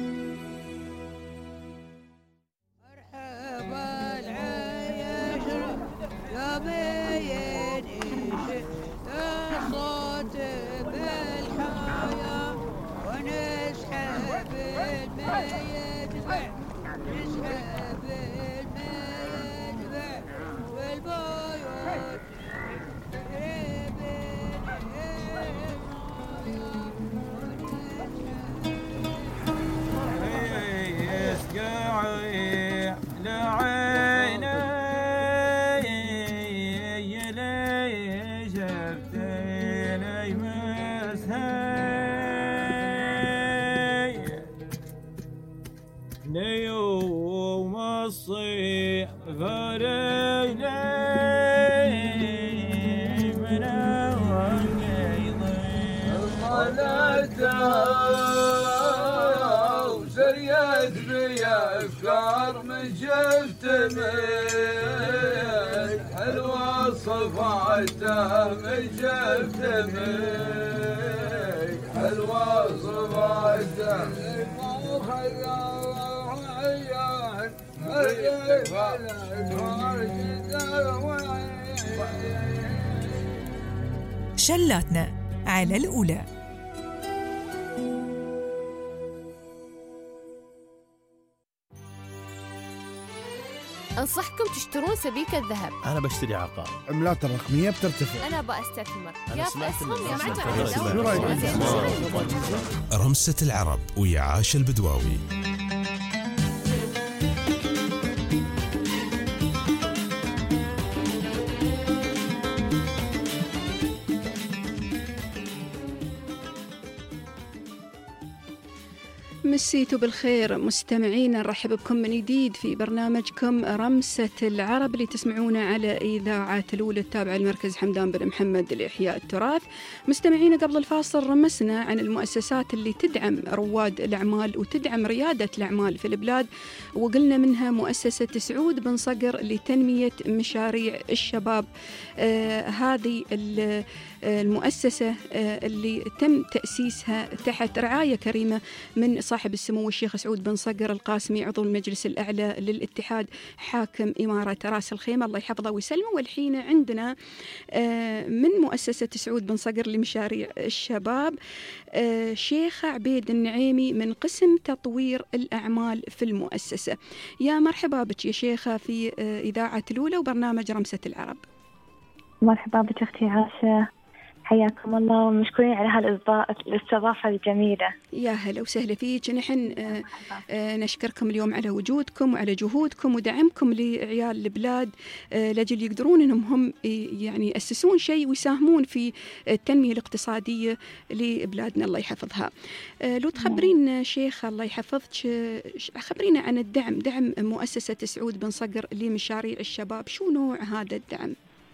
حلوة صفعتها من جفتمك، حلوة صفعتها شلاتنا على الأولى. أنصحكم تشترون سبيكة ذهب. أنا بشتري عقار. عملات الرقمية بترتفع. أنا أستثمر. أنا يا سمعت أسهم إن يا رمسة العرب ويا عاش البدواوي. مسيتوا بالخير مستمعينا، نرحب بكم من جديد في برنامجكم رمسة العرب اللي تسمعونه على إذاعة الأولى التابعة لمركز حمدان بن محمد لإحياء التراث. مستمعينا قبل الفاصل رمسنا عن المؤسسات اللي تدعم رواد الأعمال وتدعم ريادة الأعمال في البلاد، وقلنا منها مؤسسة سعود بن صقر لتنمية مشاريع الشباب. هذه المؤسسة اللي تم تأسيسها تحت رعاية كريمة من صاحب السمو الشيخ سعود بن صقر القاسمي عضو المجلس الأعلى للاتحاد حاكم إمارة راس الخيمة الله يحفظه ويسلمه. والحين عندنا من مؤسسة سعود بن صقر لمشاريع الشباب شيخة عبيد النعيمي من قسم تطوير الأعمال في المؤسسة. يا مرحبا بك يا شيخة في إذاعة الأولى وبرنامج رمسة العرب. مرحبا بك أختي عاشة، حياكم الله ومشكورين على هالاستضافة الجميلة. يا هلا وسهلا فيك. نحن نشكركم اليوم على وجودكم وعلى جهودكم ودعمكم لعيال البلاد لأجل يقدرون أنهم هم يعني يأسسون شيء ويساهمون في التنمية الاقتصادية لبلادنا الله يحفظها. لو تخبرين شيخة الله يحفظك، خبرينا عن دعم مؤسسة سعود بن صقر لمشاريع الشباب، شو نوع هذا الدعم؟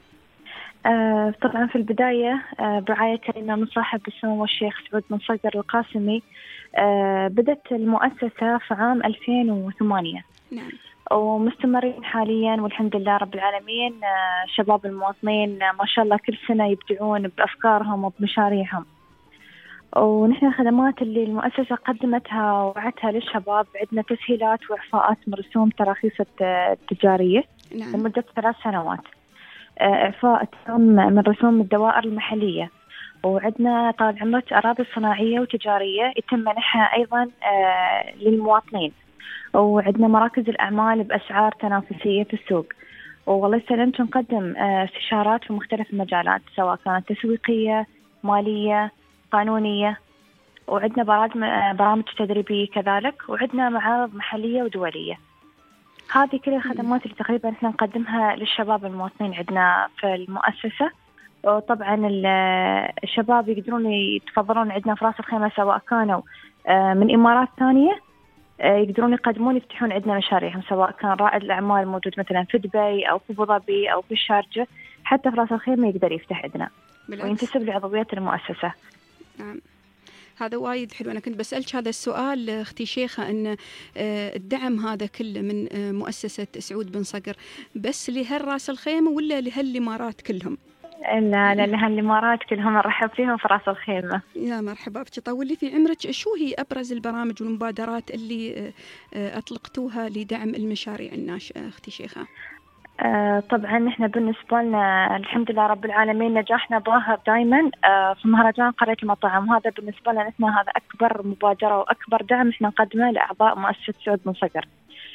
طبعا في البداية برعاية كريمة من صاحب السمو الشيخ سعود بن صقر القاسمي بدأت المؤسسة في عام 2008. نعم. ومستمرين حاليا والحمد لله رب العالمين. شباب المواطنين ما شاء الله كل سنة يبدعون بأفكارهم وبمشاريعهم، ونحن الخدمات اللي المؤسسة قدمتها ووعدتها للشباب عندنا تسهيلات وإعفاءات من رسوم تراخيص التجارية. نعم. لمدة 3 سنوات، إعفاء من رسوم الدوائر المحلية، وعندنا طال عمرك أراضي صناعية وتجارية يتم منحها أيضا للمواطنين، وعندنا مراكز الأعمال بأسعار تنافسية في السوق. والله يسلمك نقدم استشارات في مختلف المجالات سواء كانت تسويقية مالية قانونية، وعندنا برامج تدريبية كذلك، وعندنا معارض محلية ودولية. هذه كل الخدمات اللي تقريبا احنا نقدمها للشباب المواطنين عندنا في المؤسسة. وطبعا الشباب يقدرون يتفضلون عندنا في راس الخيمة سواء كانوا من إمارات ثانية يقدرون يقدمون يفتحون عندنا مشاريعهم، سواء كان رائد الأعمال موجود مثلا في دبي أو في أبو ظبي أو في الشارجة، حتى في راس الخيمة يقدر يفتح عندنا وينتسب لعضوية المؤسسة. نعم. هذا وايد حلو. أنا كنت بسألك هذا السؤال أختي شيخة، أن الدعم هذا كله من مؤسسة سعود بن صقر بس لهالراس الخيمة ولا لهالإمارات كلهم؟ لا لهالإمارات كلهم، نرحب فيهم في راس الخيمة. يا مرحبا بك. طولي في عمرك، شو هي أبرز البرامج والمبادرات اللي أطلقتوها لدعم المشاريع الناشئة أختي شيخة؟ طبعا نحن بالنسبة لنا الحمد لله رب العالمين نجاحنا ظاهر دائما في مهرجان قرية المطاعم. هذا بالنسبة لنا نحن هذا أكبر مبادرة وأكبر دعم احنا نقدمه لأعضاء مؤسسة سعود بن صقر.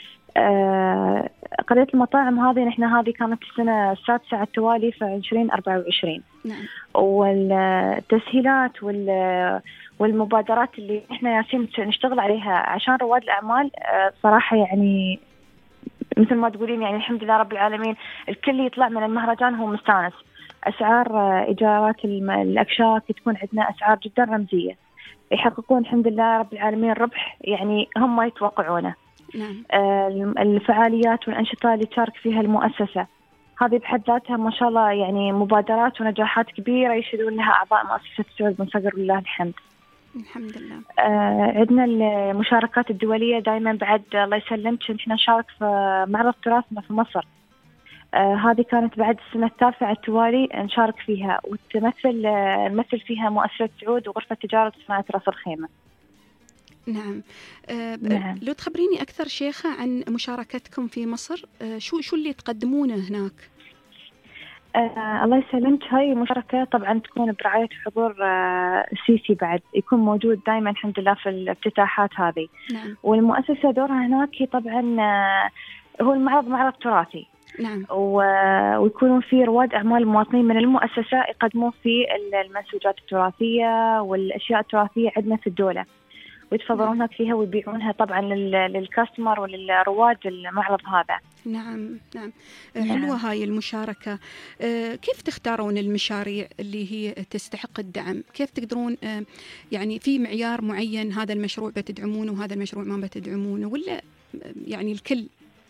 قرية المطاعم هذه هذه كانت السنة السادسة على التوالي في 2024. نعم. والتسهيلات والمبادرات اللي احنا ياسين نشتغل عليها عشان رواد الأعمال صراحة يعني مثل ما تقولين يعني الحمد لله رب العالمين الكل يطلع من المهرجان هو مستانس. أسعار إيجارات الأكشاك تكون عندنا أسعار جدا رمزية، يحققون الحمد لله رب العالمين ربح يعني هم ما يتوقعونه. نعم. الفعاليات والأنشطة اللي تشارك فيها المؤسسة هذه بحد ذاتها ما شاء الله يعني مبادرات ونجاحات كبيرة يشهدون لها أعضاء مؤسسة سعود بن صقر ولله الحمد. الحمد لله. عندنا المشاركات الدولية دائما بعد الله يسلمك نحن نشارك في معرض تراثنا في مصر. هذه كانت بعد السنة الثالثة على التوالي نشارك فيها، نمثل فيها مؤسسة سعود وغرفة تجارة وصناعة راس الخيمة. نعم. لو تخبريني أكثر شيخة عن مشاركتكم في مصر، شو اللي تقدمونه هناك؟ الله يسلمك هاي المشاركة طبعا تكون برعاية حضور السيسي، بعد يكون موجود دائما الحمد لله في الافتتاحات هذه. نعم. والمؤسسة دورها هناك طبعا هو معرض تراثي. نعم. ويكونون فيه رواد أعمال مواطنين من المؤسسة يقدمون فيه المنسوجات التراثية والأشياء التراثية عندنا في الدولة، ويتفضلونها فيها ويبيعونها طبعا للكاستمر وللرواد المعرض هذا. نعم. حلوة هاي المشاركة. كيف تختارون المشاريع اللي هي تستحق الدعم؟ كيف تقدرون يعني في معيار معين هذا المشروع بتدعمونه وهذا المشروع ما بتدعمونه، ولا يعني الكل؟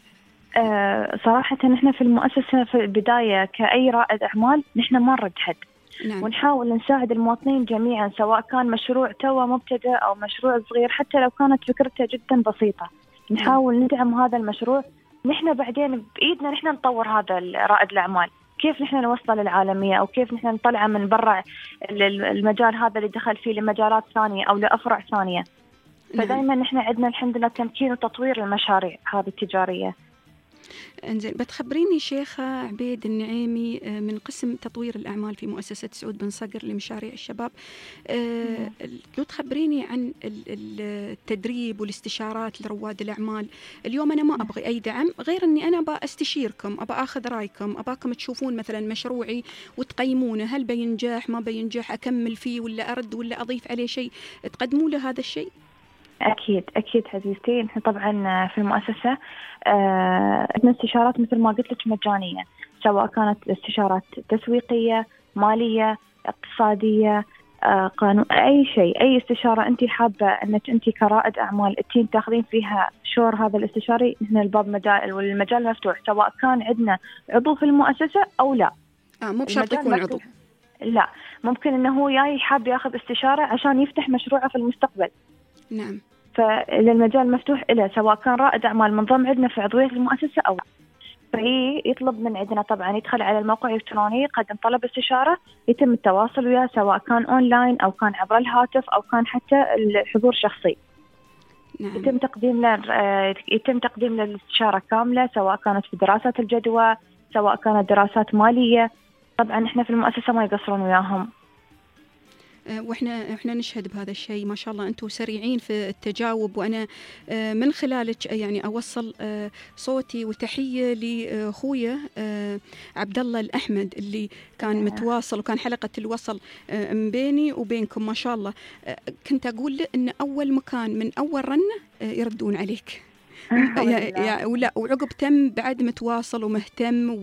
صراحة نحن في المؤسسة في البداية كأي رائد أعمال نحن ما نرد حد. نعم. ونحاول نساعد المواطنين جميعا، سواء كان مشروع توه مبتدئ أو مشروع صغير، حتى لو كانت فكرته جدا بسيطة نحاول ندعم هذا المشروع. نحن بعدين بإيدنا نحن نطور هذا رائد الأعمال، كيف نحن نوصله للعالمية أو كيف نحن نطلعه من برا المجال هذا اللي دخل فيه لمجالات ثانية أو لأفرع ثانية. فدايما نحن عندنا الحمد لله تمكين وتطوير المشاريع هذه التجارية. انزين، بتخبريني شيخة عبيد النعيمي من قسم تطوير الأعمال في مؤسسة سعود بن صقر لمشاريع الشباب، لو تخبريني عن التدريب والاستشارات لرواد الأعمال. اليوم أنا ما أبغي أي دعم غير أني أنا أبغى أستشيركم، أبغى أخذ رأيكم، أبغاكم تشوفون مثلا مشروعي وتقيمونه، هل بينجح ما بينجح، أكمل فيه ولا أرد ولا أضيف عليه شيء، تقدموا له هذا الشيء؟ أكيد عزيزتي. نحن طبعا في المؤسسة عندنا استشارات مثل ما قلت لك مجانية، سواء كانت استشارات تسويقية، مالية، اقتصادية، قانون، أي شيء، أي استشارة أنت حابة أنك أنت كرائد أعمال تاخذين فيها شور هذا الاستشاري، نحن الباب والمجال مفتوح، سواء كان عندنا عضو في المؤسسة أو لا. مو بشرط يكون عضو. لا، ممكن أنه هو جاي حاب ياخذ استشارة عشان يفتح مشروعه في المستقبل. نعم. فالمجال مفتوح له، سواء كان رائد أعمال منضم عندنا في عضوية المؤسسة أو فهي يطلب من عندنا طبعا يدخل على الموقع الإلكتروني يقدم طلب استشارة، يتم التواصل وياه سواء كان أونلاين أو كان عبر الهاتف أو كان حتى الحضور شخصي. نعم. يتم تقديم للاستشارة كاملة، سواء كانت في دراسات الجدوى، سواء كانت دراسات مالية. طبعا احنا في المؤسسة ما يقصرون وياهم. واحنا نشهد بهذا الشيء، ما شاء الله انتم سريعين في التجاوب. وانا من خلالك يعني اوصل صوتي وتحيه لاخويا عبد الله الاحمد اللي كان متواصل، وكان حلقه الوصل بيني وبينكم ما شاء الله. كنت اقول له ان اول مكان من اول رنه يردون عليك ولا وعقب تم بعد متواصل ومهتم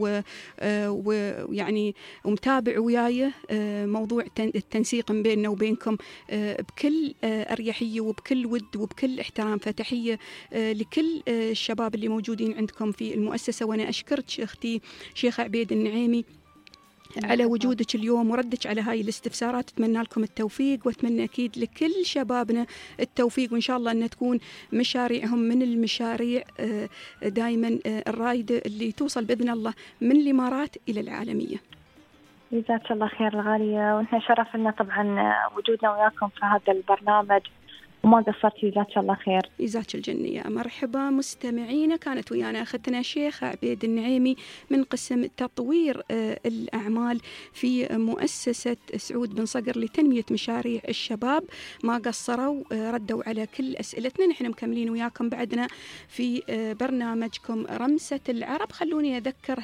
ويعني ومتابع وياي موضوع التنسيق بيننا وبينكم بكل أريحية وبكل ود وبكل احترام. فتحية لكل الشباب اللي موجودين عندكم في المؤسسة. وأنا أشكرك أختي شيخة عبيد النعيمي على وجودك اليوم وردك على هاي الاستفسارات. أتمنى لكم التوفيق، وأتمنى أكيد لكل شبابنا التوفيق، وإن شاء الله أن تكون مشاريعهم من المشاريع دائما الرائدة اللي توصل بإذن الله من الإمارات إلى العالمية. جزاك الله خير الغالية، ونحن شرف لنا طبعا وجودنا وياكم في هذا البرنامج، وما قصرتي. جزاك الله خير. جزاك الجنة يا مرحبا. مستمعينا، كانت ويانا أختنا شيخة عبيد النعيمي من قسم تطوير الأعمال في مؤسسة سعود بن صقر لتنمية مشاريع الشباب. ما قصروا، ردوا على كل أسئلتنا. نحن مكملين وياكم بعدنا في برنامجكم رمسة العرب. خلوني أذكر،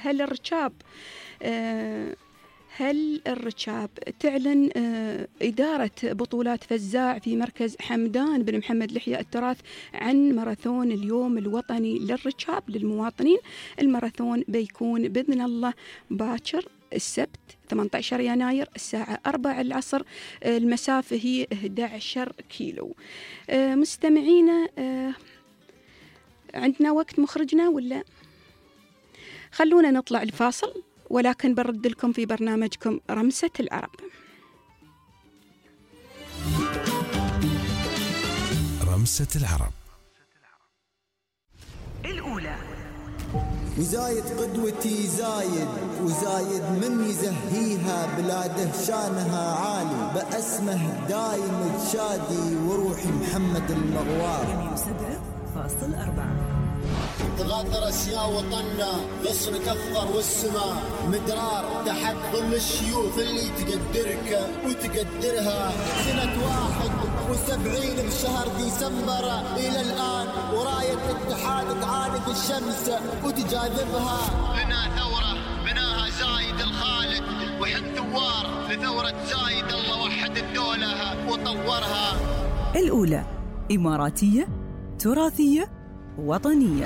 هل الركاب تعلن إدارة بطولات فزاع في مركز حمدان بن محمد لحية التراث عن ماراثون اليوم الوطني للركاب للمواطنين. الماراثون بيكون بإذن الله باكر السبت 18 يناير الساعة 4 العصر. المسافة هي 11 كيلو. مستمعينا، عندنا وقت مخرجنا ولا؟ خلونا نطلع الفاصل، ولكن برد لكم في برنامجكم رمسة العرب. رمسة العرب الأولى. وزايد قدوتي زايد، وزايد من يزهيها بلاده شانها عالي، بأسمه دايم تشادي وروحي محمد المغوار. 107.4 تغطرس يا وطننا غصنك أخضر والسماء مدرار تحت ظل الشيوخ اللي تقدرك وتقدرها. سنة 71 بشهر ديسمبر إلى الآن وراية الاتحاد تعاند الشمس وتجاذبها. لنا ثورة بناها زايد الخالد وحن ثوار لثورة زايد، الله وحد الدولة وطورها. الأولى إماراتية تراثية وطنية.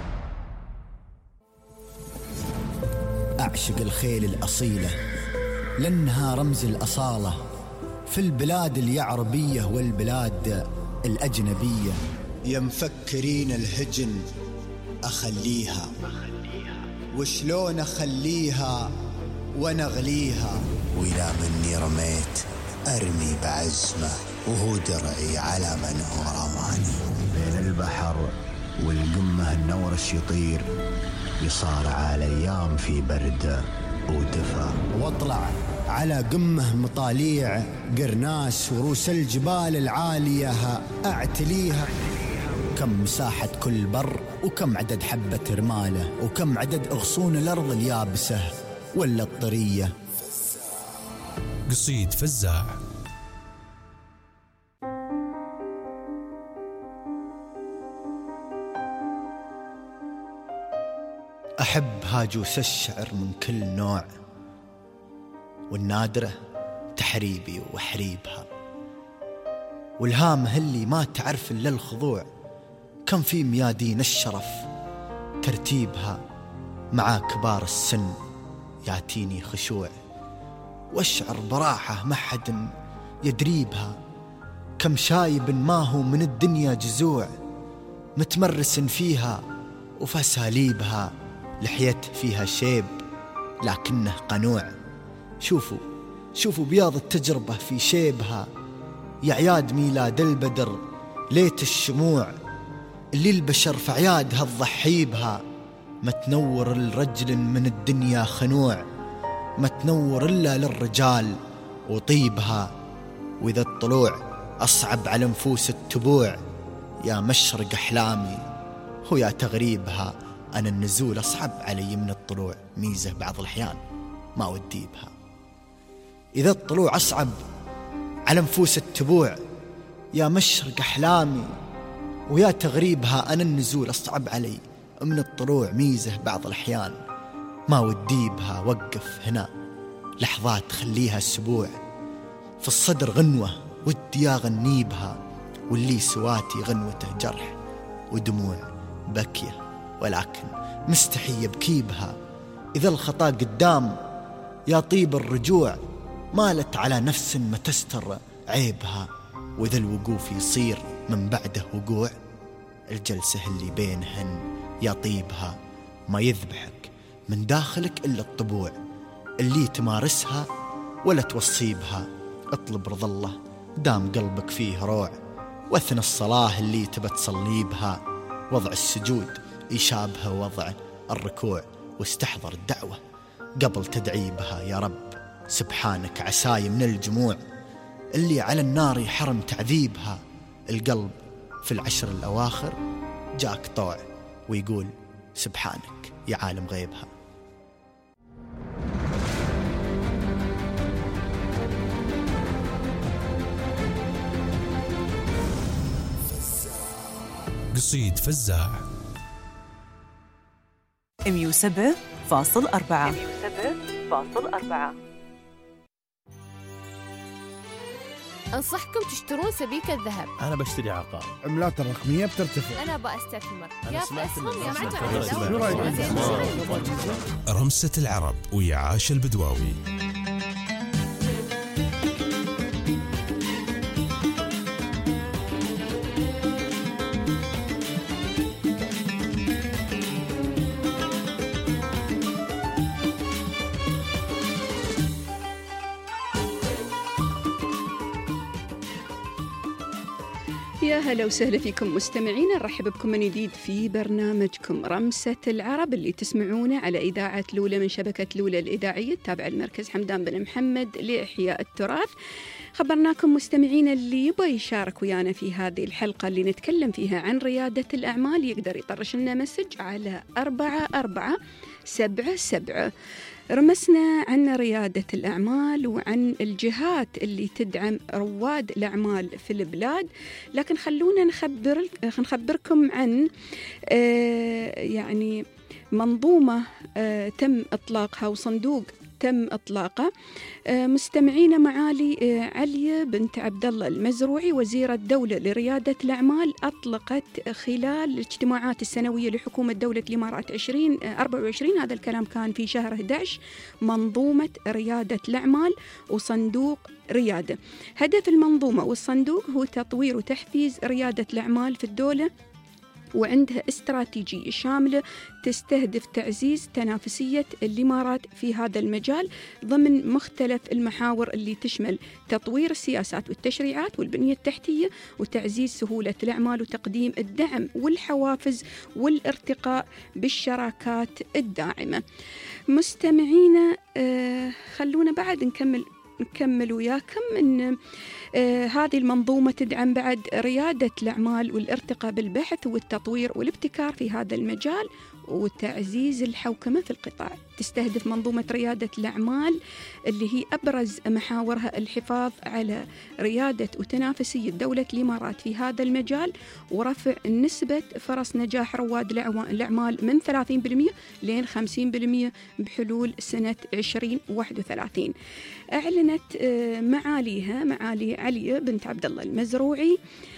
أعشق الخيل الأصيلة لأنها رمز الأصالة في البلاد اليعربية والبلاد الأجنبية. يا مفكرين الهجن أخليها، وشلون أخليها ونغليها، وإذا مني رميت أرمي بعزمه وهو درعي على من هو رماني. بين البحر والقمة النورش يطير، يصارع الأيام في برد ودفا. واطلع على قمة مطاليع قرناس وروس الجبال العالية أعتليها. كم مساحة كل بر وكم عدد حبة رماله وكم عدد أغصون الأرض اليابسة ولا الطرية. قصيد فزاع. أحب هاجوس الشعر من كل نوع، والنادرة تحريبي وحريبها، والهامة اللي ما تعرف إلا الخضوع. كم في ميادين الشرف ترتيبها، مع كبار السن ياتيني خشوع، واشعر براحة ما حد يدريبها. كم شايب ما هو من الدنيا جزوع، متمرس فيها وفساليبها. لحيت فيها شيب لكنه قنوع. شوفوا بياض التجربة في شيبها. يا عياد ميلاد البدر ليت الشموع، اللي البشر في عيادها تضحي بها. ما تنور الرجل من الدنيا خنوع، ما تنور إلا للرجال وطيبها. وإذا الطلوع أصعب على نفوس التبوع، يا مشرق أحلامي ويا تغريبها. أنا النزول أصعب علي من الطلوع، ميزة بعض الأحيان ما ودي بها. إذا الطلوع أصعب على نفوس التبوع، يا مشرق أحلامي ويا تغريبها. أنا النزول أصعب علي من الطلوع، ميزة بعض الأحيان ما ودي بها. وقف هنا لحظات خليها أسبوع، في الصدر غنوة ودي أغني بها، واللي سواتي غنوته جرح ودموع بكية، ولكن مستحي يبكي بها. إذا الخطا قدام يا طيب الرجوع، مالت على نفس ما تستر عيبها. وإذا الوقوف يصير من بعده وقوع، الجلسة اللي بينهن يا طيبها. ما يذبحك من داخلك إلا الطبوع، اللي تمارسها ولا توصيبها. اطلب رضا الله دام قلبك فيه روع، واثنى الصلاة اللي تبى تصلي بها. وضع السجود يشابه وضع الركوع، واستحضر الدعوة قبل تدعي بها. يا رب سبحانك عساي من الجموع، اللي على النار يحرم تعذيبها. القلب في العشر الأواخر جاك طوع ويقول سبحانك يا عالم غيبها. قصيد فزاع. 107.4. أنصحكم تشترون سبيكة ذهب. أنا بشتري عقار. عملات الرقمية بترتفع. أنا أستثمر. أنا يا سمعت أسهم يا شو رأيك؟ رمسة العرب ويا عاش البدواوي. يا هلا وسهلا فيكم مستمعينا، نرحب بكم من جديد في برنامجكم رمسة العرب اللي تسمعونه على إذاعة لولة من شبكة لولة الإذاعية التابعة لمركز حمدان بن محمد لإحياء التراث. خبرناكم مستمعينا اللي يبغى يشارك ويانا في هذه الحلقة اللي نتكلم فيها عن ريادة الأعمال يقدر يطرش لنا مسج على 4477. رمسنا عن ريادة الأعمال وعن الجهات اللي تدعم رواد الأعمال في البلاد، لكن خلونا نخبركم عن يعني منظومة تم إطلاقها وصندوق تم إطلاقه. مستمعين معالي علية بنت عبد الله المزروعي وزيرة الدولة لريادة الأعمال أطلقت خلال الاجتماعات السنوية لحكومة دولة الإمارات 2024، هذا الكلام كان في شهر 11، منظومة ريادة الأعمال وصندوق ريادة. هدف المنظومة والصندوق هو تطوير وتحفيز ريادة الأعمال في الدولة، وعندها استراتيجية شاملة تستهدف تعزيز تنافسية الإمارات في هذا المجال ضمن مختلف المحاور اللي تشمل تطوير السياسات والتشريعات والبنية التحتية وتعزيز سهولة الأعمال وتقديم الدعم والحوافز والارتقاء بالشراكات الداعمة. مستمعينا خلونا بعد نكمل وياكم أن هذه المنظومة تدعم بعد ريادة الأعمال والارتقاء بالبحث والتطوير والابتكار في هذا المجال وتعزيز الحوكمة في القطاع. تستهدف منظومة ريادة الأعمال اللي هي أبرز محاورها الحفاظ على ريادة وتنافسية دولة الإمارات في هذا المجال ورفع نسبة فرص نجاح رواد الأعمال من 30% لين 50% بحلول سنة 2031. أعلنت معالي علية بنت عبد الله المزروعي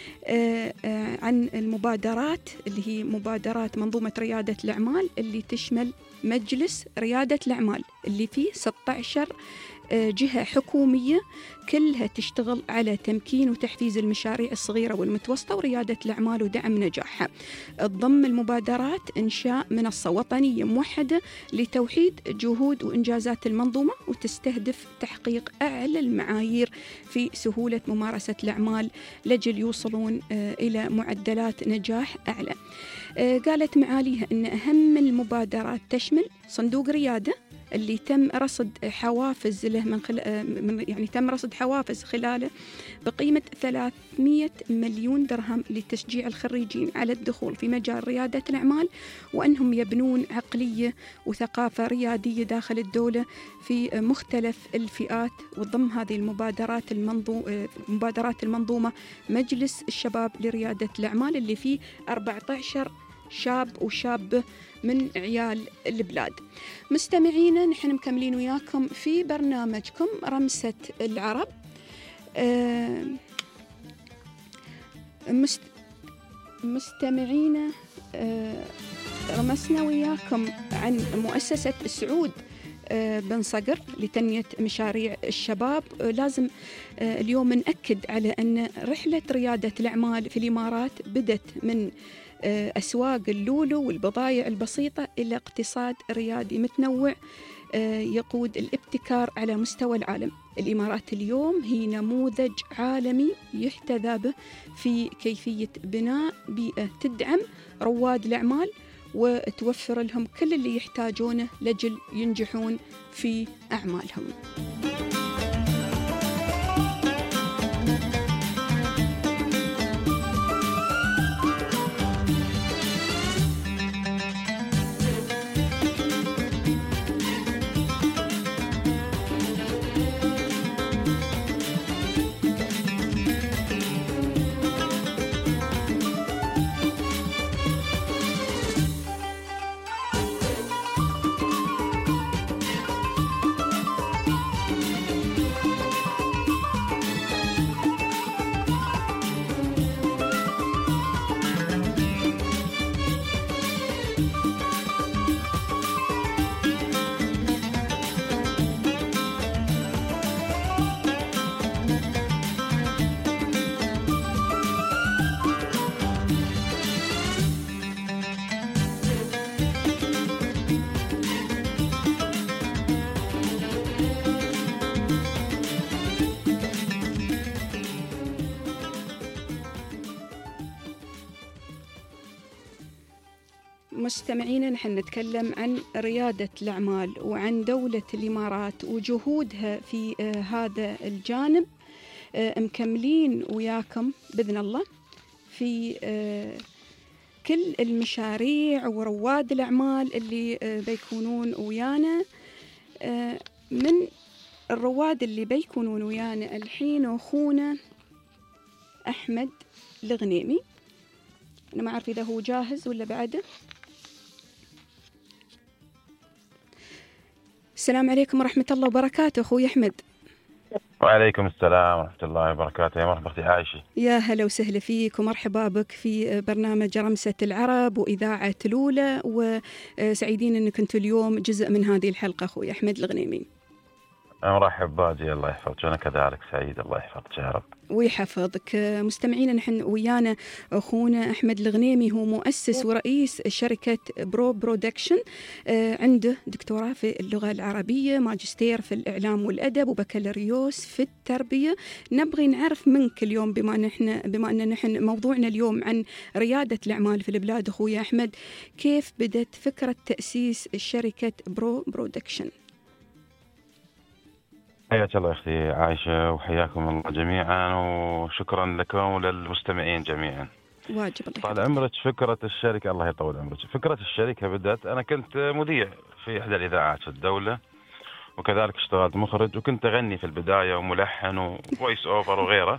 عن المبادرات اللي هي مبادرات منظومة ريادة الأعمال اللي تشمل مجلس ريادة الأعمال اللي فيه 16 جهة حكومية كلها تشتغل على تمكين وتحفيز المشاريع الصغيرة والمتوسطة وريادة الأعمال ودعم نجاحها. تضم المبادرات إنشاء منصة وطنية موحدة لتوحيد جهود وإنجازات المنظومة وتستهدف تحقيق أعلى المعايير في سهولة ممارسة الأعمال لجل يوصلون إلى معدلات نجاح أعلى. قالت معاليها أن أهم المبادرات تشمل صندوق ريادة اللي تم رصد حوافز له تم رصد حوافز خلاله بقيمة 300 مليون درهم لتشجيع الخريجين على الدخول في مجال ريادة الأعمال وأنهم يبنون عقلية وثقافة ريادية داخل الدولة في مختلف الفئات. وضم هذه مبادرات المنظومة مجلس الشباب لريادة الأعمال اللي فيه 14 شاب وشابة من عيال البلاد. مستمعينا نحن مكملين وياكم في برنامجكم رمسة العرب. مستمعينا رمسنا وياكم عن مؤسسة سعود بن صقر لتنمية مشاريع الشباب. لازم اليوم نأكد على أن رحلة ريادة الأعمال في الإمارات بدت من أسواق اللولو والبضائع البسيطة إلى اقتصاد ريادي متنوع يقود الابتكار على مستوى العالم. الإمارات اليوم هي نموذج عالمي يحتذى به في كيفية بناء بيئة تدعم رواد الأعمال وتوفر لهم كل اللي يحتاجونه لجل ينجحون في أعمالهم. مستمعينا نحن نتكلم عن ريادة الأعمال وعن دولة الإمارات وجهودها في هذا الجانب. مكملين وياكم بإذن الله في كل المشاريع ورواد الأعمال اللي بيكونون ويانا. من الرواد اللي بيكونون ويانا الحين أخونا أحمد الغنيمي. أنا ما أعرف إذا هو جاهز ولا بعده. السلام عليكم ورحمة الله وبركاته أخوي أحمد. وعليكم السلام ورحمة الله وبركاته. يا مرحبا أختي عايشة. يا هلا وسهلا فيك ومرحبا بك في برنامج رمسة العرب وإذاعة لولا، وسعيدين أنك أنتم اليوم جزء من هذه الحلقة أخوي أحمد الغنيمي. مرحب باجي، الله يحفظك. أنا كذلك سعيد، الله يحفظك يا رب ويحفظك. مستمعينا نحن ويانا أخونا أحمد الغنيمي، هو مؤسس ورئيس شركة برو برودكشن. عنده دكتوراه في اللغة العربية، ماجستير في الإعلام والأدب، وبكالوريوس في التربية. نبغي نعرف منك اليوم بما أن نحن موضوعنا اليوم عن ريادة الأعمال في البلاد أخوي أحمد، كيف بدت فكرة تأسيس شركة برو برودكشن؟ حياك الله أختي عايشة وحياكم الله جميعا، وشكرا لكم وللمستمعين جميعا. واجب الله. طال عمرك. فكرة الشركة الله يطول عمرك. فكرة الشركة بدأت، أنا كنت مذيع في إحدى الإذاعات في الدولة، وكذلك اشتغلت مخرج، وكنت أغني في البداية وملحن وفويس أوفر وغيره.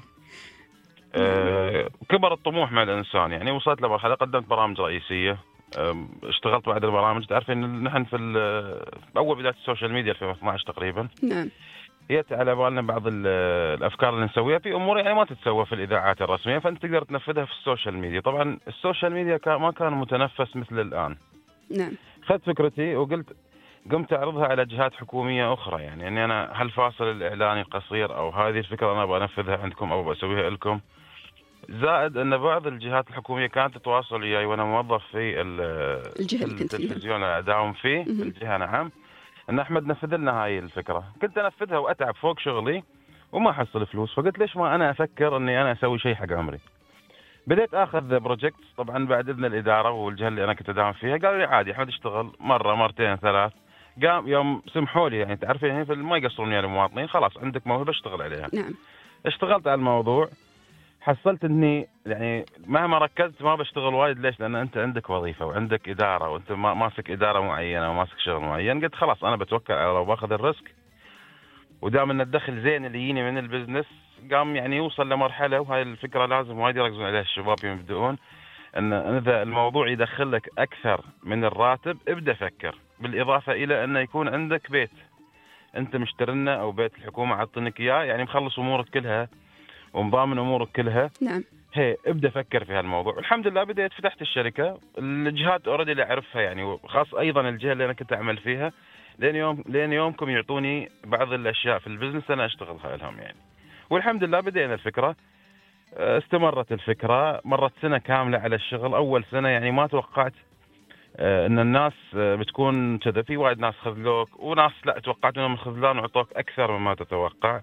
كبر الطموح مع الإنسان، يعني وصلت لمرحلة قدمت برامج رئيسية، اشتغلت بعد البرامج. تعرفين نحن في أول بداية السوشيال ميديا 2012 تقريبا. نعم. جت على بالنا بعض الافكار اللي نسويها في امور يعني ما تتسوى في الاذاعات الرسميه، فانت تقدر تنفذها في السوشيال ميديا. طبعا السوشيال ميديا ما كان متنفس مثل الان. نعم. خذت فكرتي وقلت قمت اعرضها على جهات حكوميه اخرى، يعني اني انا هل فاصل الاعلاني القصير او هذه الفكره انا ابغى انفذها عندكم او بسويها لكم. زائد ان بعض الجهات الحكوميه كانت تتواصل وياي وانا موظف في التلفزيون اداوم فيه في الجهه. نعم. ان احمد نفذ لنا هاي الفكره، كنت انفذها واتعب فوق شغلي وما احصل فلوس، فقلت ليش ما انا افكر اني انا اسوي شيء حق عمري. بديت اخذ بروجكت، طبعا بعد اذن الاداره والجهه اللي انا كنت اداوم فيها قالوا لي عادي احمد اشتغل مره مرتين ثلاث. قام يوم سمحوا لي، يعني تعرفين ما يقصرون يعني المواطنين، خلاص عندك موهبه اشتغل عليها. نعم. اشتغلت على الموضوع، حصلت اني يعني مهما ركزت ما بشتغل وايد. ليش؟ لان انت عندك وظيفه وعندك اداره وانت ماسك اداره معينه وماسك شغل معين. قلت خلاص انا بتوكل على الله وباخذ الريسك، ودام ان الدخل زين اللي يجيني من البزنس. قام يعني يوصل لمرحله، وهاي الفكره لازم وايد يركزون عليها الشباب يوم يبدؤون، ان اذا الموضوع يدخل لك اكثر من الراتب ابدا فكر، بالاضافه الى انه يكون عندك بيت انت مشترنه او بيت الحكومه عطنك اياه، يعني مخلص امورك كلها ومضامن امورك كلها. نعم. هي ابدا فكر في هالموضوع. الحمد لله بديت فتحت الشركه. الجهات اوريدي اللي اعرفها يعني، وخاص ايضا الجهه اللي انا كنت اعمل فيها لين يومكم يعطوني بعض الاشياء في البزنس انا اشتغلها لهم يعني. والحمد لله بدينا الفكره، استمرت الفكره، مرت سنه كامله على الشغل. اول سنه يعني ما توقعت ان الناس بتكون كذا، في وايد ناس خذلوك وناس لا توقعت انهم خذلان وعطوك اكثر مما تتوقع.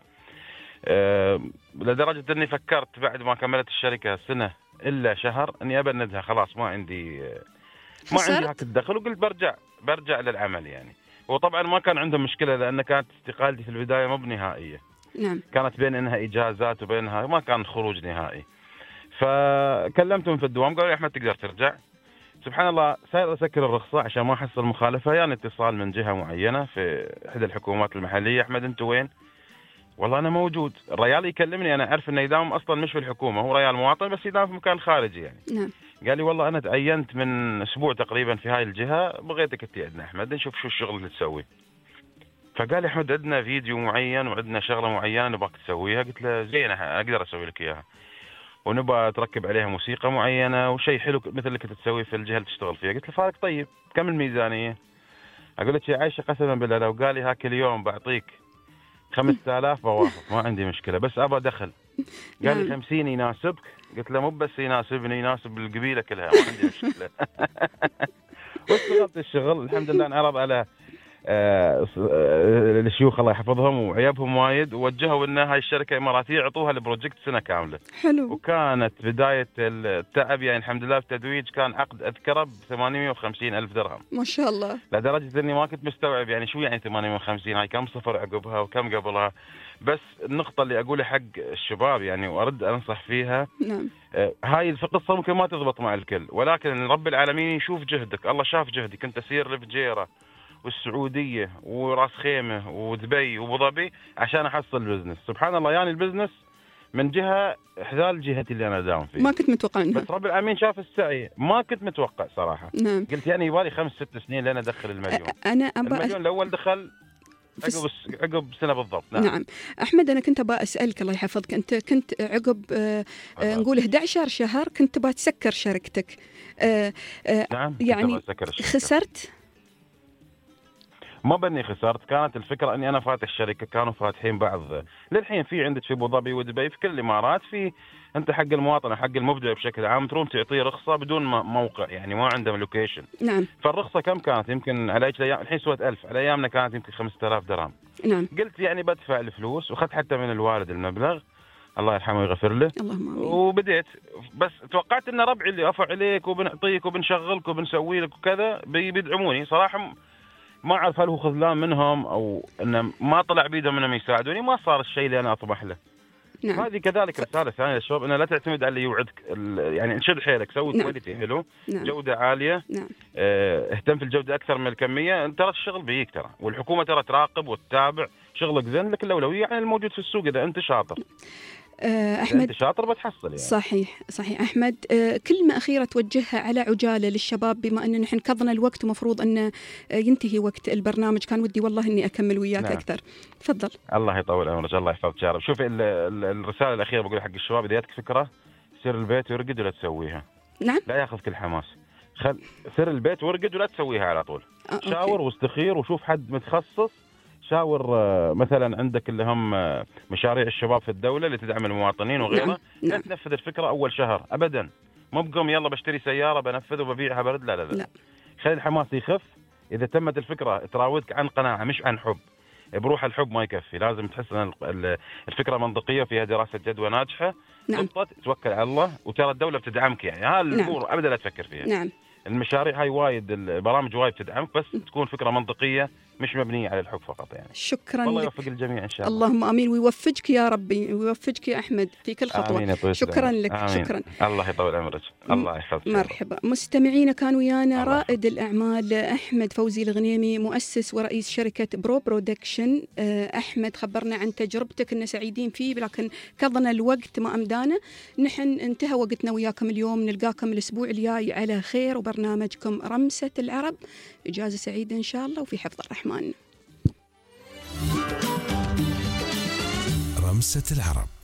لدرجة أني فكرت بعد ما كملت الشركة سنة إلا شهر أني أبندها، خلاص ما عندي هاك الدخل، وقلت برجع للعمل يعني. وطبعا ما كان عندهم مشكلة لأن كانت استقالتي في البداية مو بنهائية. نعم. كانت بين إنها إجازات وبينها ما كان خروج نهائي. فكلمتهم في الدوام قالوا لي أحمد تقدر ترجع. سبحان الله صاير أسكر الرخصة عشان ما أحصل مخالفة، يعني اتصال من جهة معينة في إحدى الحكومات المحلية، أحمد أنت وين؟ والله أنا موجود. الريال يكلمني، أنا أعرف إنه يداوم أصلاً مش في الحكومة، هو ريال مواطن بس يداوم في مكان خارجي يعني. نعم. قال لي والله أنا تعينت من أسبوع تقريباً في هاي الجهة، بغيتك أنت عندنا أحمد نشوف شو الشغل اللي تسويه. فقال لي أحمد عندنا فيديو معين وعندنا شغلة معينة نبغاك تسويها. قلت له زين أقدر أسوي لك إياها، ونبغى تركب عليها موسيقى معينة وشيء حلو مثل اللي كنت تسويه في الجهة اللي تشتغل فيها. قلت له فارق طيب كم الميزانية؟ أقول لك يا عايشة قسما بالله لو قال لي هاك اليوم بعطيك 5000 بوافق، ما عندي مشكلة، بس أبغى دخل. قال لي 50 يناسبك؟ قلت له مو بس يناسبني، يناسب القبيلة كلها، ما عندي مشكلة. واشتغلت الشغل الحمد لله انعرض على الشيوخ الله يحفظهم وعيبهم وايد، ووجهوا ان هاي الشركه اماراتيه يعطوها البروجكت سنه كامله. حلو. وكانت بدايه التعب يعني الحمد لله التدويج كان عقد اذكره ب 850,000 درهم. ما شاء الله. لدرجه اني ما كنت مستوعب يعني شو يعني 58، هاي كم صفر عقبها وكم قبلها. بس النقطه اللي اقولها حق الشباب يعني وارد انصح فيها، نعم، هاي القصه ممكن ما تضبط مع الكل، ولكن رب العالمين يشوف جهدك. الله شاف جهدي، كنت اسير لفجيره والسعوديه وراس خيمه ودبي وابو ظبي عشان احصل البزنس. سبحان الله يعني البزنس من جهه احذال جهتي اللي انا داوم فيها، ما كنت متوقع انها. بس رب العالمين شاف السعي، ما كنت متوقع صراحه. نعم. قلت يعني يبالي 5-6 سنين لين ادخل المليون. انا المليون الاول دخل عقب سنه بالضبط. نعم. احمد انا كنت ابغى اسالك الله يحفظك، انت كنت عقب نقول 11 شهر كنت تبغى تسكر شركتك. نعم. يعني خسرت؟ ما بني خسرت، كانت الفكره اني انا فاتح الشركه، كانوا فاتحين بعض للحين في عندك في ابو ظبي ودبي في كل الامارات، في انت حق المواطن حق المبدع بشكل عام تروم تعطيه رخصه بدون موقع، يعني ما عنده لوكيشن. نعم. فالرخصه كم كانت؟ يمكن على الايام الحين سوت 1000، على ايامنا كانت يمكن 5000 درهم. نعم. قلت يعني بدفع الفلوس، واخذت حتى من الوالد المبلغ الله يرحمه ويغفر له. اللهم امين. وبديت، بس توقعت ان ربعي اللي افع عليك وبنعطيك وبنشغلك وبنسوي لك وكذا بيدعموني. صراحه ما اعرف هل هو خذلان منهم او انه ما طلع بيدهم انهم يساعدوني، ما صار الشيء اللي انا اطمح له. نعم. هذه كذلك رساله ثانيه للشباب، انه لا تعتمد على اللي يوعدك، يعني انشد حيلك، سوي كواليتي حلو. نعم. جوده عاليه. نعم. اهتم في الجوده اكثر من الكميه. ترى الشغل بيك ترى، والحكومه ترى تراقب وتتابع شغلك زين، لك الاولويه يعني الموجود في السوق. اذا انت شاطر أحمد، انت شاطر بتحصل يعني. صحيح أحمد. كلمة أخيرة توجهها على عجالة للشباب، بما أن نحن كضنا الوقت ومفروض أن ينتهي وقت البرنامج، كان ودي والله أني أكمل وياك. نعم. أكثر. تفضل. الله يطول عمرك، الله يحفظك يا رب. شوف الرسالة الأخيرة بقول حق الشباب، إذا جاتك فكرة سر البيت وارقد ولا تسويها. نعم. لا ياخذك الحماس، سر البيت وارقد ولا تسويها على طول. شاور واستخير وشوف حد متخصص. شاور مثلا عندك اللي هم مشاريع الشباب في الدولة اللي تدعم المواطنين وغيرها. لا تنفذ الفكرة أول شهر أبدا، مو بقوم يلا بشتري سيارة بنفذ وببيعها برد. لا لا لا. خلي الحماس يخف. إذا تمت الفكرة تراودك عن قناعة مش عن حب، بروح الحب ما يكفي، لازم تحس أن الفكرة منطقية فيها دراسة جدوى ناجحة. نعم. توكل على الله، وترى الدولة بتدعمك يعني. ها الأمور أبدا لا تفكر فيها. نعم. المشاريع هاي وايد، البرامج وايد تدعمك، بس تكون فكرة منطقية مش مبنية على الحب فقط يعني. شكرا. والله يوفق الجميع إن شاء الله. اللهم آمين، ويوفقك يا ربي، ويوفقك يا أحمد في كل خطوة. آمين. شكرا لك. آمين. شكرا. الله يطول عمرك. الله يحفظك. مرحبا. مستمعينا، كان ويانا رائد الأعمال أحمد فوزي الغنيمي، مؤسس ورئيس شركة برودكشن. أحمد خبرنا عن تجربتك، كنا سعيدين فيه لكن كضنا الوقت ما أمدانا. نحن انتهى وقتنا وياكم اليوم، نلقاكم الأسبوع الجاي على خير، وبرنامجكم رمسة العرب. إجازة سعيدة إن شاء الله وفي حفظ الرحمن. رمسة العرب.